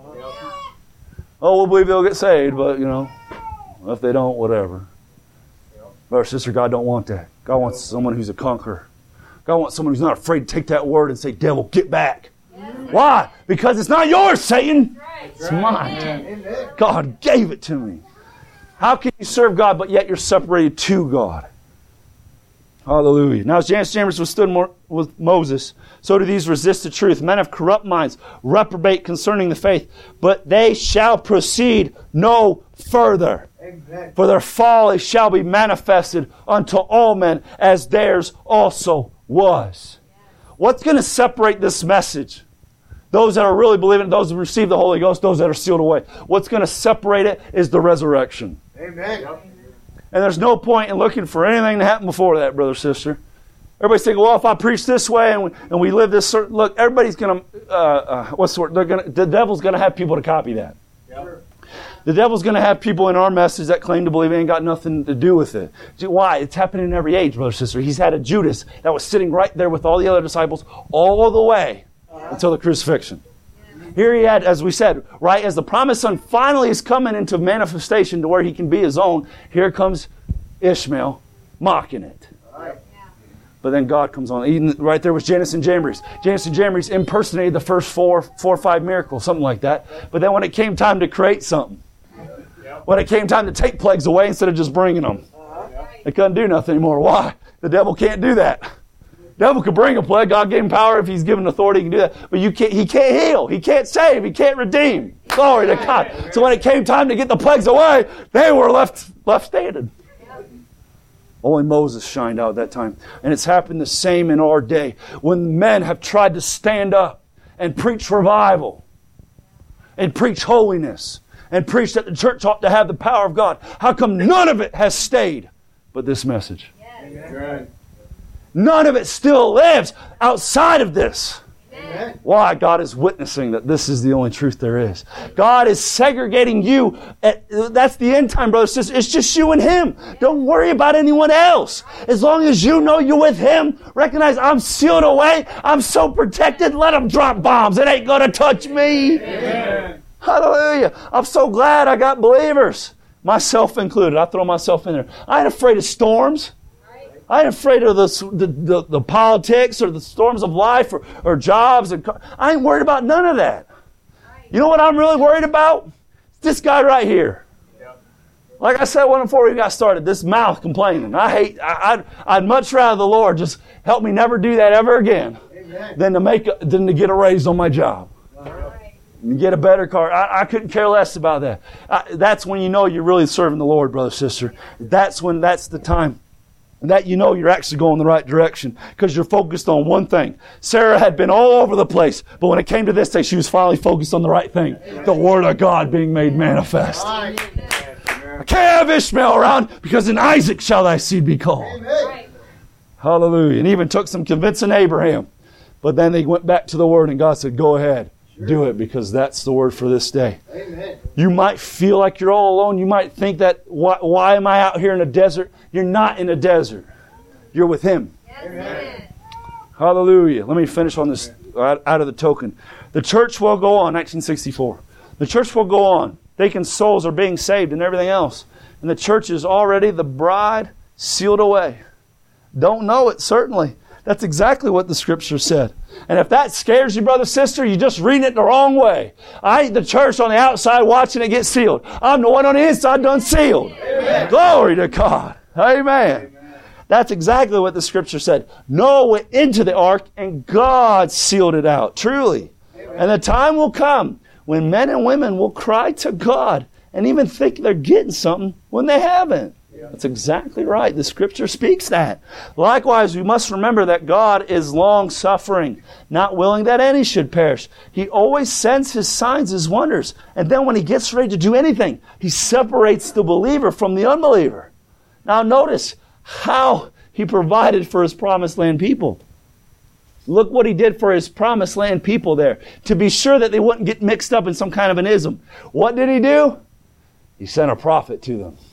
Oh, we'll believe they'll get saved, but, if they don't, whatever. Brother, sister, God don't want that. God wants someone who's a conqueror. God wants someone who's not afraid to take that word and say, devil, get back. Why? Because it's not yours, Satan. It's mine. Amen. God gave it to me. How can you serve God, but yet you're separated to God? Hallelujah. Now, as Jannes and Jambres withstood with Moses, so do these resist the truth. Men of corrupt minds reprobate concerning the faith, but they shall proceed no further. Amen. For their folly shall be manifested unto all men, as theirs also was. What's going to separate this message? Those that are really believing, those that receive the Holy Ghost, those that are sealed away. What's going to separate it is the resurrection. Amen. And there's no point in looking for anything to happen before that, brother, sister. Everybody's thinking, well, if I preach this way and we live this certain... Look, everybody's going to... what's the word? The devil's going to have people to copy that. Yep. The devil's going to have people in our message that claim to believe it ain't got nothing to do with it. Why? It's happening in every age, brother, sister. He's had a Judas that was sitting right there with all the other disciples all the way until the crucifixion. Here he had, as we said, right, as the promised son finally is coming into manifestation to where he can be his own, here comes Ishmael mocking it. Right. But then God comes on. Even right there was Jannes and Jambres. Jannes and Jambres impersonated the first four or five miracles, something like that. But then when it came time to create something, when it came time to take plagues away instead of just bringing them, they couldn't do nothing anymore. Why? The devil can't do that. The devil could bring a plague. God gave him power. If he's given authority, he can do that. But he can't heal. He can't save. He can't redeem. Glory to God. So when it came time to get the plagues away, they were left standing. Only Moses shined out at that time. And it's happened the same in our day. When men have tried to stand up and preach revival and preach holiness and preach that the church ought to have the power of God, how come none of it has stayed but this message? Amen. None of it still lives outside of this. Amen. Why? God is witnessing that this is the only truth there is. God is segregating you. That's the end time, brothers and sisters. It's just you and Him. Don't worry about anyone else. As long as you know you're with Him, recognize I'm sealed away. I'm so protected. Let them drop bombs. It ain't going to touch me. Amen. Hallelujah. I'm so glad I got believers. Myself included. I throw myself in there. I ain't afraid of storms. I ain't afraid of the politics or the storms of life or jobs. I ain't worried about none of that. You know what I'm really worried about? It's this guy right here. Like I said before we got started, this mouth complaining. I'd much rather the Lord just help me never do that ever again than to get a raise on my job. And get a better car. I couldn't care less about that. That's when you know you're really serving the Lord, brother, sister. That's the time that you know you're actually going the right direction because you're focused on one thing. Sarah had been all over the place, but when it came to this day, she was finally focused on the right thing. The Word of God being made manifest. I can't have Ishmael around because in Isaac shall thy seed be called. Hallelujah. And even took some convincing Abraham. But then they went back to the Word and God said, go ahead. Do it because that's the word for this day. Amen. You might feel like you're all alone. You might think that, why am I out here in a desert? You're not in a desert. You're with Him. Amen. Hallelujah. Let me finish on this out of the token. The church will go on, 1964. The church will go on. Thinking souls are being saved and everything else. And the church is already the bride sealed away. Don't know it, certainly. That's exactly what the Scripture said. And if that scares you, brother, sister, you're just reading it the wrong way. I ain't the church on the outside watching it get sealed. I'm the one on the inside done sealed. Amen. Glory to God. Amen. That's exactly what the Scripture said. Noah went into the ark and God sealed it out. Truly. Amen. And the time will come when men and women will cry to God and even think they're getting something when they haven't. That's exactly right. The Scripture speaks that. Likewise, we must remember that God is long-suffering, not willing that any should perish. He always sends His signs, His wonders. And then when He gets ready to do anything, He separates the believer from the unbeliever. Now notice how He provided for His promised land people. Look what He did for His promised land people there, to be sure that they wouldn't get mixed up in some kind of an ism. What did He do? He sent a prophet to them.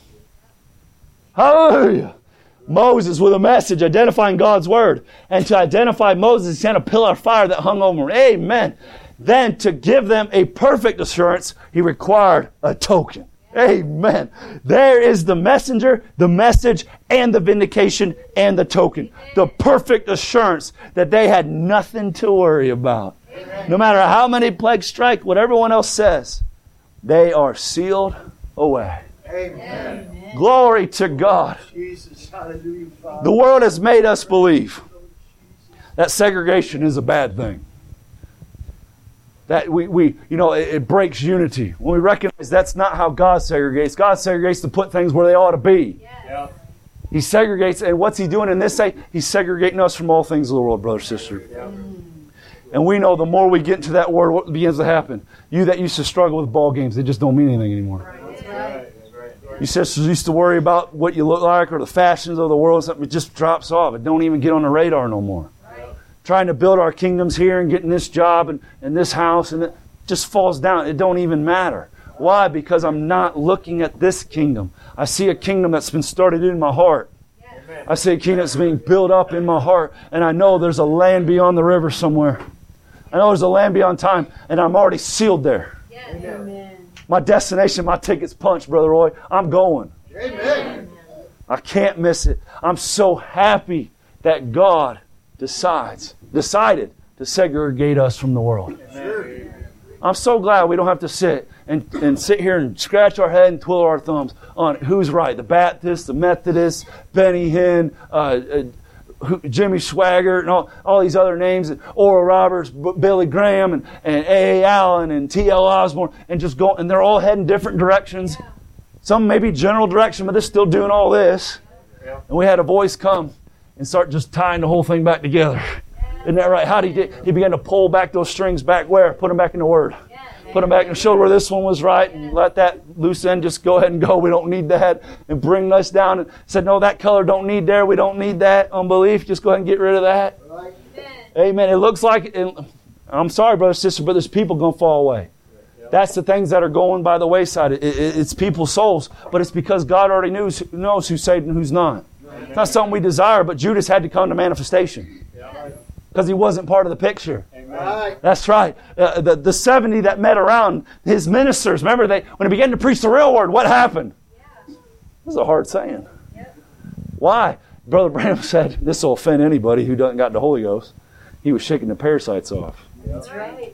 Hallelujah! Moses with a message identifying God's Word. And to identify Moses, He sent a pillar of fire that hung over him. Amen. Then to give them a perfect assurance, He required a token. Amen. There is the messenger, the message, and the vindication, and the token. The perfect assurance that they had nothing to worry about. No matter how many plagues strike, what everyone else says, they are sealed away. Amen. Glory to God. Jesus, hallelujah, Father. The world has made us believe that segregation is a bad thing. That it breaks unity. When we recognize that's not how God segregates. God segregates to put things where they ought to be. Yeah. He segregates, and what's He doing in this day? He's segregating us from all things of the world, brother, sister. Yeah. And we know the more we get into that word, what begins to happen? You that used to struggle with ball games, they just don't mean anything anymore. That's right. That's right. You sisters used to worry about what you look like or the fashions of the world, something, it just drops off. It don't even get on the radar no more. Trying to build our kingdoms here and getting this job and this house, and it just falls down. It don't even matter. Why? Because I'm not looking at this kingdom. I see a kingdom that's been started in my heart. I see a kingdom that's being built up in my heart, and I know there's a land beyond the river somewhere. I know there's a land beyond time, and I'm already sealed there. Amen. My destination, my ticket's punched, Brother Roy. I'm going. Amen. I can't miss it. I'm so happy that God decided to segregate us from the world. I'm so glad we don't have to sit and sit here and scratch our head and twiddle our thumbs on who's right. The Baptists, the Methodists, Benny Hinn, Jimmy Swaggart, and all these other names, and Oral Roberts, Billy Graham, and A.A. Allen, and T.L. Osborne, and just go, and they're all heading different directions. Some maybe general direction, but they're still doing all this. And we had a voice come and start just tying the whole thing back together. Isn't that right? How did he do? He began to pull back those strings back where? Put them back in the Word. Put them back and show where this one was right, and let that loose end just go ahead and go. We don't need that. And bring us down and said, no, that color don't need there. We don't need that. Unbelief, just go ahead and get rid of that. Right. Amen. It looks like, I'm sorry, brother, sister, but there's people going to fall away. That's the things that are going by the wayside. It's people's souls, but it's because God already knows who's saved and who's not. It's not something we desire, but Judas had to come to manifestation because he wasn't part of the picture. Right. That's right. The 70 that met around his ministers, remember when he began to preach the real word, what happened? This is a hard saying. Why? Brother Branham said, this will offend anybody who doesn't got the Holy Ghost. He was shaking the parasites off. That's right.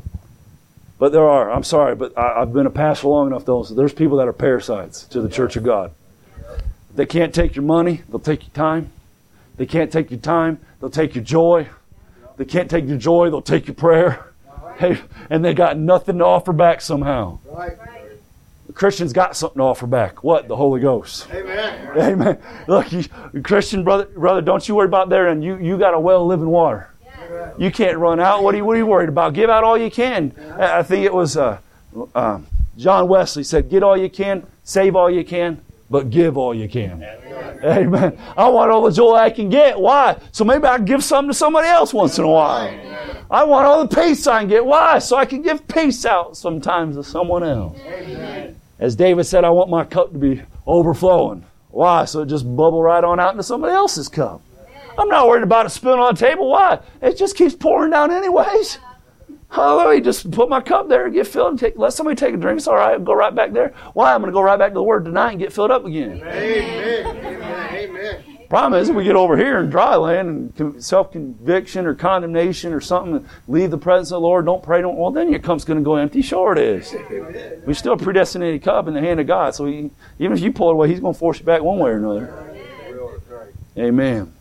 But there are, I'm sorry, but I've been a pastor long enough though, so there's people that are parasites to the church of God. They can't take your money, they'll take your time. They can't take your time, they'll take your joy. They can't take your joy, they'll take your prayer. Hey, and they got nothing to offer back somehow. Right. The Christians got something to offer back. What? The Holy Ghost. Amen. Amen. Look, you Christian brother, don't you worry about there, and you got a well of living water. You can't run out. What are you worried about? Give out all you can. I think it was John Wesley said, get all you can, save all you can, but give all you can. Amen. I want all the joy I can get. Why? So maybe I can give something to somebody else once in a while. I want all the peace I can get. Why? So I can give peace out sometimes to someone else. Amen. As David said, I want my cup to be overflowing. Why? So it just bubble right on out into somebody else's cup. I'm not worried about it spilling on the table. Why? It just keeps pouring down anyways. Hallelujah. Just put my cup there and get filled. And let somebody take a drink. It's all right. I'll go right back there. Why? I'm going to go right back to the Word tonight and get filled up again. Amen. Amen. Amen. Problem is, if we get over here in dry land and self-conviction or condemnation or something, and leave the presence of the Lord, don't pray, well, then your cup's going to go empty. Sure it is. We're still a predestinated cup in the hand of God. So even if you pull it away, He's going to force you back one way or another. Amen.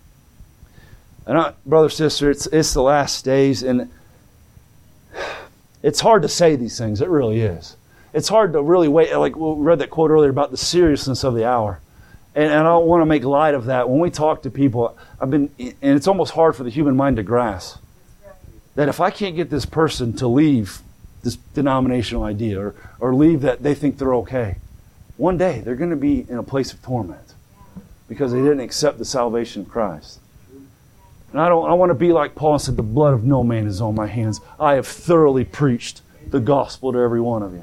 And brother, sister, it's the last days, and it's hard to say these things. It really is. It's hard to really wait. Like we read that quote earlier about the seriousness of the hour. And I don't want to make light of that. When we talk to people, and it's almost hard for the human mind to grasp that if I can't get this person to leave this denominational idea or leave that they think they're okay, one day they're going to be in a place of torment because they didn't accept the salvation of Christ. And I want to be like Paul said, the blood of no man is on my hands. I have thoroughly preached the gospel to every one of you.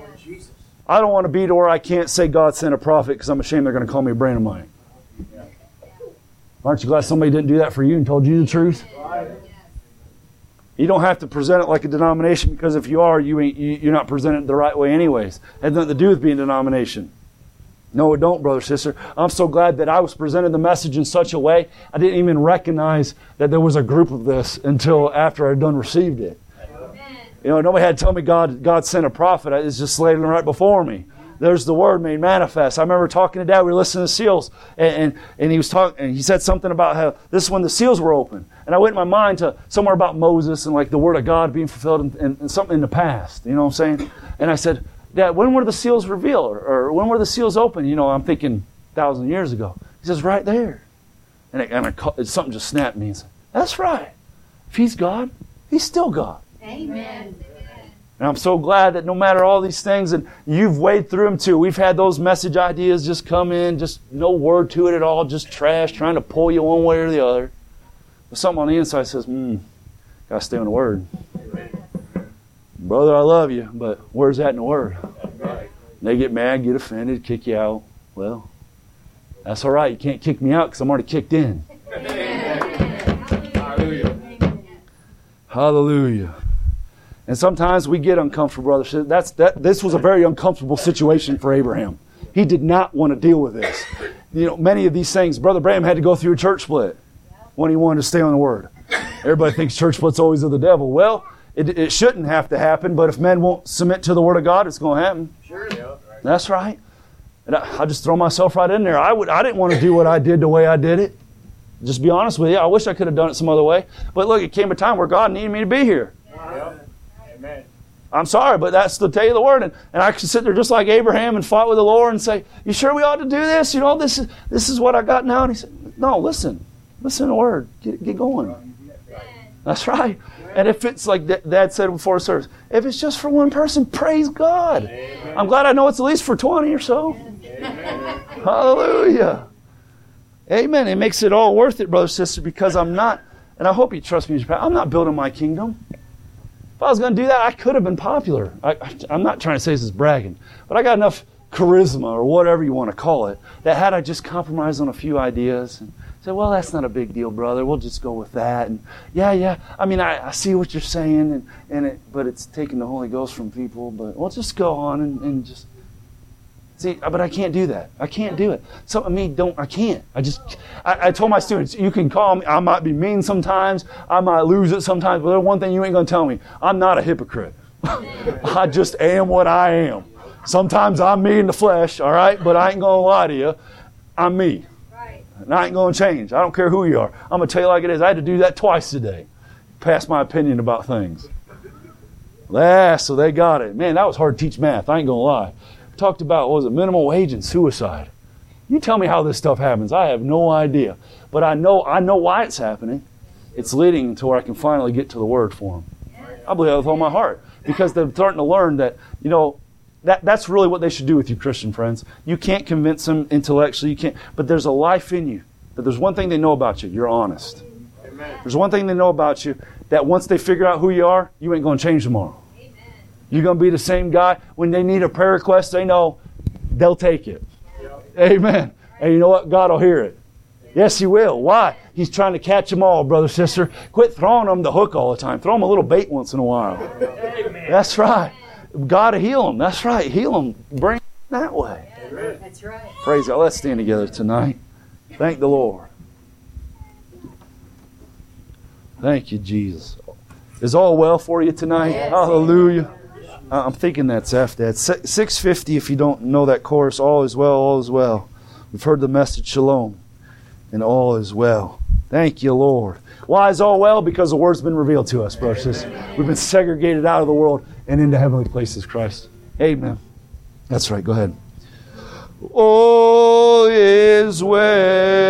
I don't want to be to where I can't say God sent a prophet because I'm ashamed they're going to call me a brand of mine. Aren't you glad somebody didn't do that for you and told you the truth? You don't have to present it like a denomination, because if you are, you're not presenting it the right way anyways. It has nothing to do with being a denomination. No, it don't, brother, sister. I'm so glad that I was presented the message in such a way, I didn't even recognize that there was a group of this until after I'd done received it. You know, nobody had to tell me God sent a prophet. It's just laid right before me. There's the Word made manifest. I remember talking to Dad. We were listening to seals, and he was talking, and he said something about how this is when the seals were open. And I went in my mind to somewhere about Moses and like the Word of God being fulfilled and something in the past. You know what I'm saying? And I said, Dad, when were the seals revealed, or when were the seals open? You know, I'm thinking 1,000 years ago. He says, right there. And something just snapped me and said, that's right. If He's God, He's still God. Amen. And I'm so glad that no matter all these things, and you've waded through them too. We've had those message ideas just come in, just no word to it at all, just trash, trying to pull you one way or the other. But something on the inside says, gotta stay on the Word. Brother, I love you, but where's that in the Word? They get mad, get offended, kick you out. Well, that's all right. You can't kick me out because I'm already kicked in. Hallelujah. Hallelujah. And sometimes we get uncomfortable, brother. This was a very uncomfortable situation for Abraham. He did not want to deal with this. You know, many of these things, Brother Branham had to go through a church split when he wanted to stay on the Word. Everybody thinks church split's always of the devil. Well, it shouldn't have to happen, but if men won't submit to the Word of God, it's going to happen. Sure. That's right. And I just throw myself right in there. I didn't want to do what I did the way I did it. Just be honest with you. I wish I could have done it some other way. But look, it came a time where God needed me to be here. Amen. I'm sorry, but that's the tell you the Word. And I could sit there just like Abraham and fight with the Lord and say, you sure we ought to do this? You know, this is what I got now. And he said, no, listen to the Word. Get going. That's right. And if it's like Dad said before service, if it's just for one person, praise God. Amen. I'm glad I know it's at least for 20 or so. Amen. Hallelujah. Amen. It makes it all worth it, brother, sister, because I'm not, and I hope you trust me, I'm not building my kingdom. If I was going to do that, I could have been popular. I'm not trying to say this is bragging, but I got enough charisma or whatever you want to call it that had I just compromised on a few ideas and said, well, that's not a big deal, brother. We'll just go with that. And yeah. I mean, I see what you're saying, but it's taking the Holy Ghost from people. But we'll just go on and just see. But I can't do that. I can't do it. So I can't. I told my students, you can call me. I might be mean sometimes. I might lose it sometimes. But there's one thing you ain't going to tell me. I'm not a hypocrite. I just am what I am. Sometimes I'm me in the flesh, all right? But I ain't going to lie to you. I'm me. And I ain't going to change. I don't care who you are. I'm going to tell you like it is. I had to do that twice today. Pass my opinion about things. So they got it. Man, that was hard to teach math. I ain't going to lie. Talked about, what was it, minimum wage and suicide. You tell me how this stuff happens. I have no idea. But I know why it's happening. It's leading to where I can finally get to the Word for them. I believe that with all my heart. Because they're starting to learn that, you know, that's really what they should do with you, Christian friends. You can't convince them intellectually. You can't, but there's a life in you. That there's one thing they know about you. You're honest. Amen. There's one thing they know about you. That once they figure out who you are, you ain't going to change tomorrow. Amen. You're going to be the same guy. When they need a prayer request, they know they'll take it. Yep. Amen. And you know what? God will hear it. Yes, He will. Why? He's trying to catch them all, brother, sister. Quit throwing them the hook all the time. Throw them a little bait once in a while. Amen. That's right. God will heal them. That's right. Heal them. Bring them that way. Amen. That's right. Praise God. Let's stand together tonight. Thank the Lord. Thank you, Jesus. Is all well for you tonight? Yes. Hallelujah. I'm thinking that's after that. 650, if you don't know that chorus, all is well, all is well. We've heard the message, shalom, and all is well. Thank you, Lord. Why is all well? Because the Word's been revealed to us, brothers and sisters. We've been segregated out of the world and into heavenly places, Christ. Amen. That's right. Go ahead. all is well.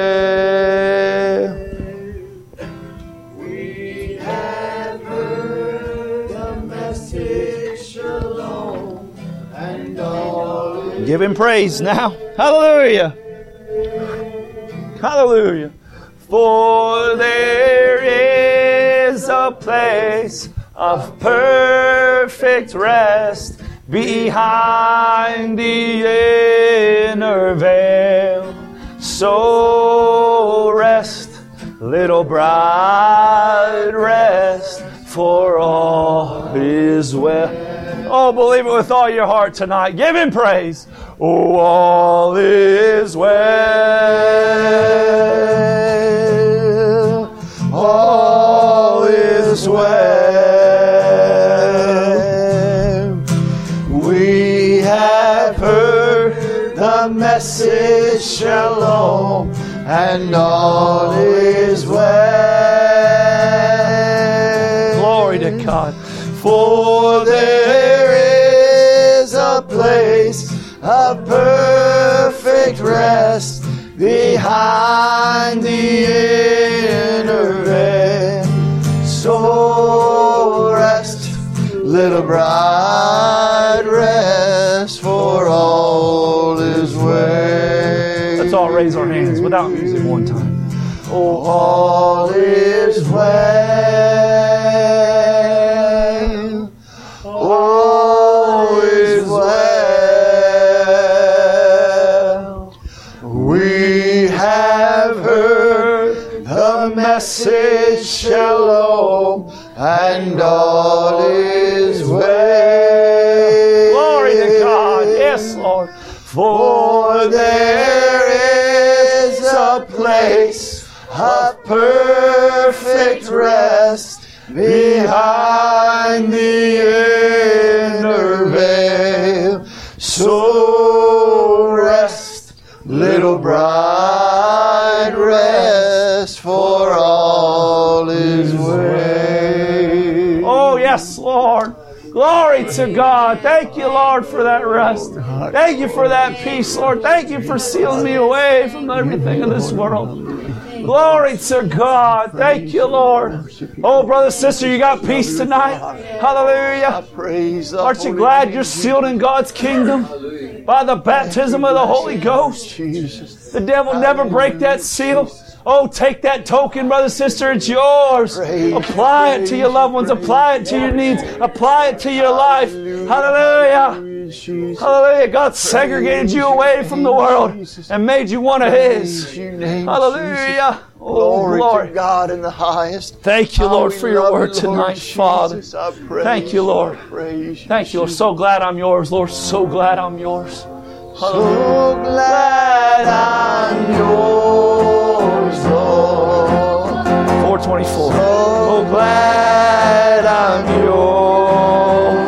We have heard the message, shalom, and all is Give Him praise now. Hallelujah. Hallelujah. For there is a place of perfect rest behind the inner veil. So rest, little bride, rest, for all is well. Oh, believe it with all your heart tonight. Give Him praise. Oh, all is well. All is well. We have heard the message, shalom, and all is well. Glory to God. For there is a place of perfect rest behind the inner veil. So rest, little bride, rest, for all is well. Let's all raise our hands without music one time. Oh, all is well. All is well. We have heard the message, shalom, and all is well. Glory to God. Yes, Lord. For there is a place of perfect rest behind the inner veil. So rest, little bride, rest, for all is well. Oh, yes, Lord. Glory to God. Thank you, Lord, for that rest. Thank you for that peace, Lord. Thank you for sealing me away from everything in this world. Glory to God. Thank you, Lord. Oh, brother, sister, you got peace tonight? Hallelujah. Aren't you glad you're sealed in God's kingdom by the baptism of the Holy Ghost? The devil never break that seal. Oh, take that token, brother, sister. It's yours. Apply it to your loved ones. Apply it to your needs. Apply it to your life. Hallelujah. Hallelujah. God segregated you away from the world and made you one of His. Hallelujah. Oh, glory to God in the highest. Thank you, Lord, for your word tonight, Father. Thank you, Lord. Thank you, Lord. So glad I'm yours, Lord. So glad I'm yours. So glad I'm yours, Lord. 424. So glad I'm yours.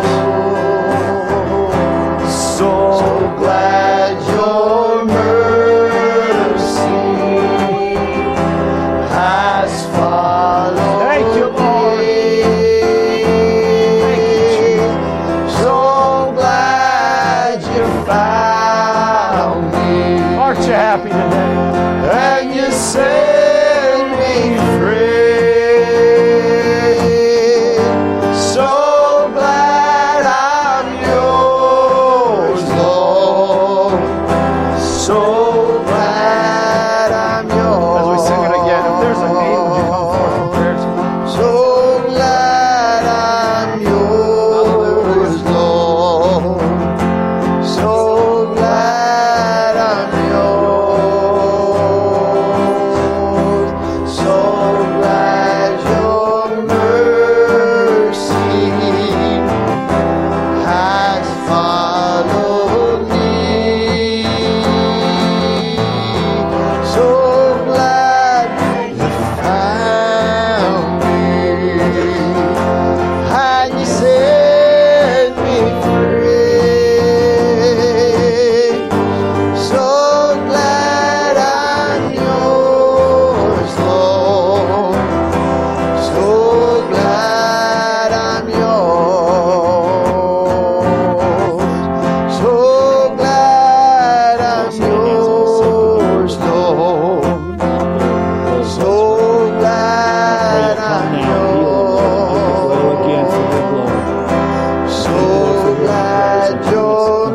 So glad your mercy has followed. Thank you, Lord. So glad you found me. Aren't you happy today? And you set me free. So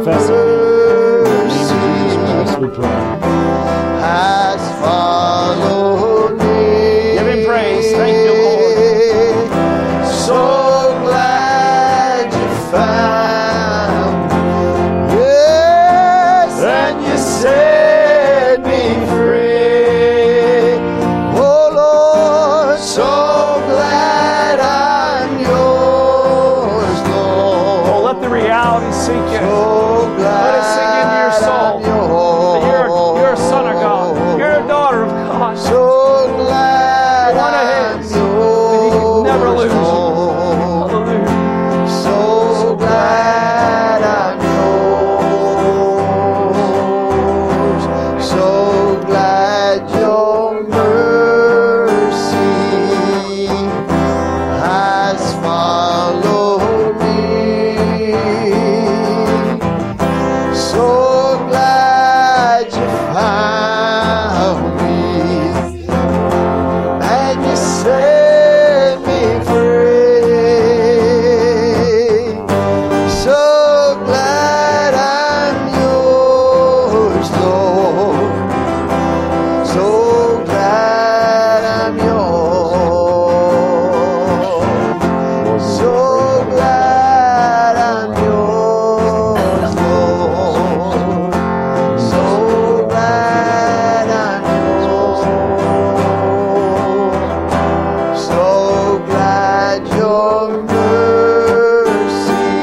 confess it. In the name of Jesus Christ, we pray. has followed me. Give him praise. Thank you, Lord. So glad you found me. Yes, and you set me free. Oh Lord, so glad I'm yours, Lord. Oh, let the reality sink in. So glad Let it sink into your soul. I'm yours. That you're a son of God. You're a daughter of God. So glad You're one of I'm His. yours, And He can never lose you. Lord. Hallelujah. So glad I'm yours. So glad your mercy has followed me. So glad you found me. And you set me free. So glad I'm yours, Lord. So glad I'm yours. So glad I'm yours, Lord. So glad I'm yours. So glad your mercy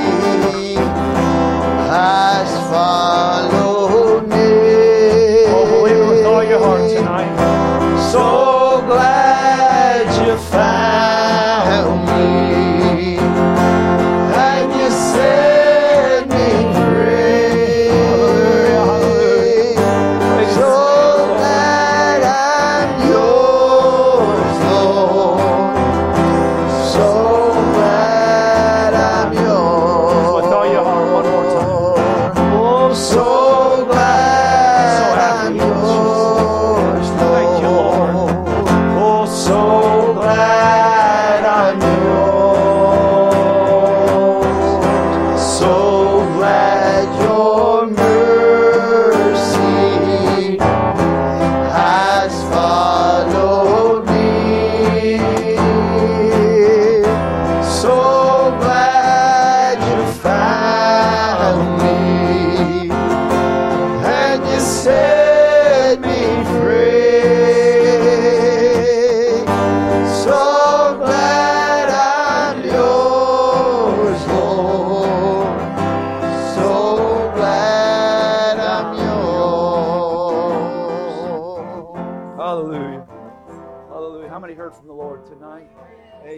has followed me. Oh, believe it with all your heart tonight. So glad you found me. And you set me free. So glad I'm yours, Lord. So glad I'm yours. With all your heart, one more time. Oh, so glad So happy I'm with you, Jesus. yours, Lord. Thank you, Lord. Oh, so glad I'm yours. So glad your mercy has followed me. So glad you found me. And you set me free. So glad I'm yours, Lord. So glad I'm yours. Hallelujah. Hallelujah. How many heard from the Lord tonight?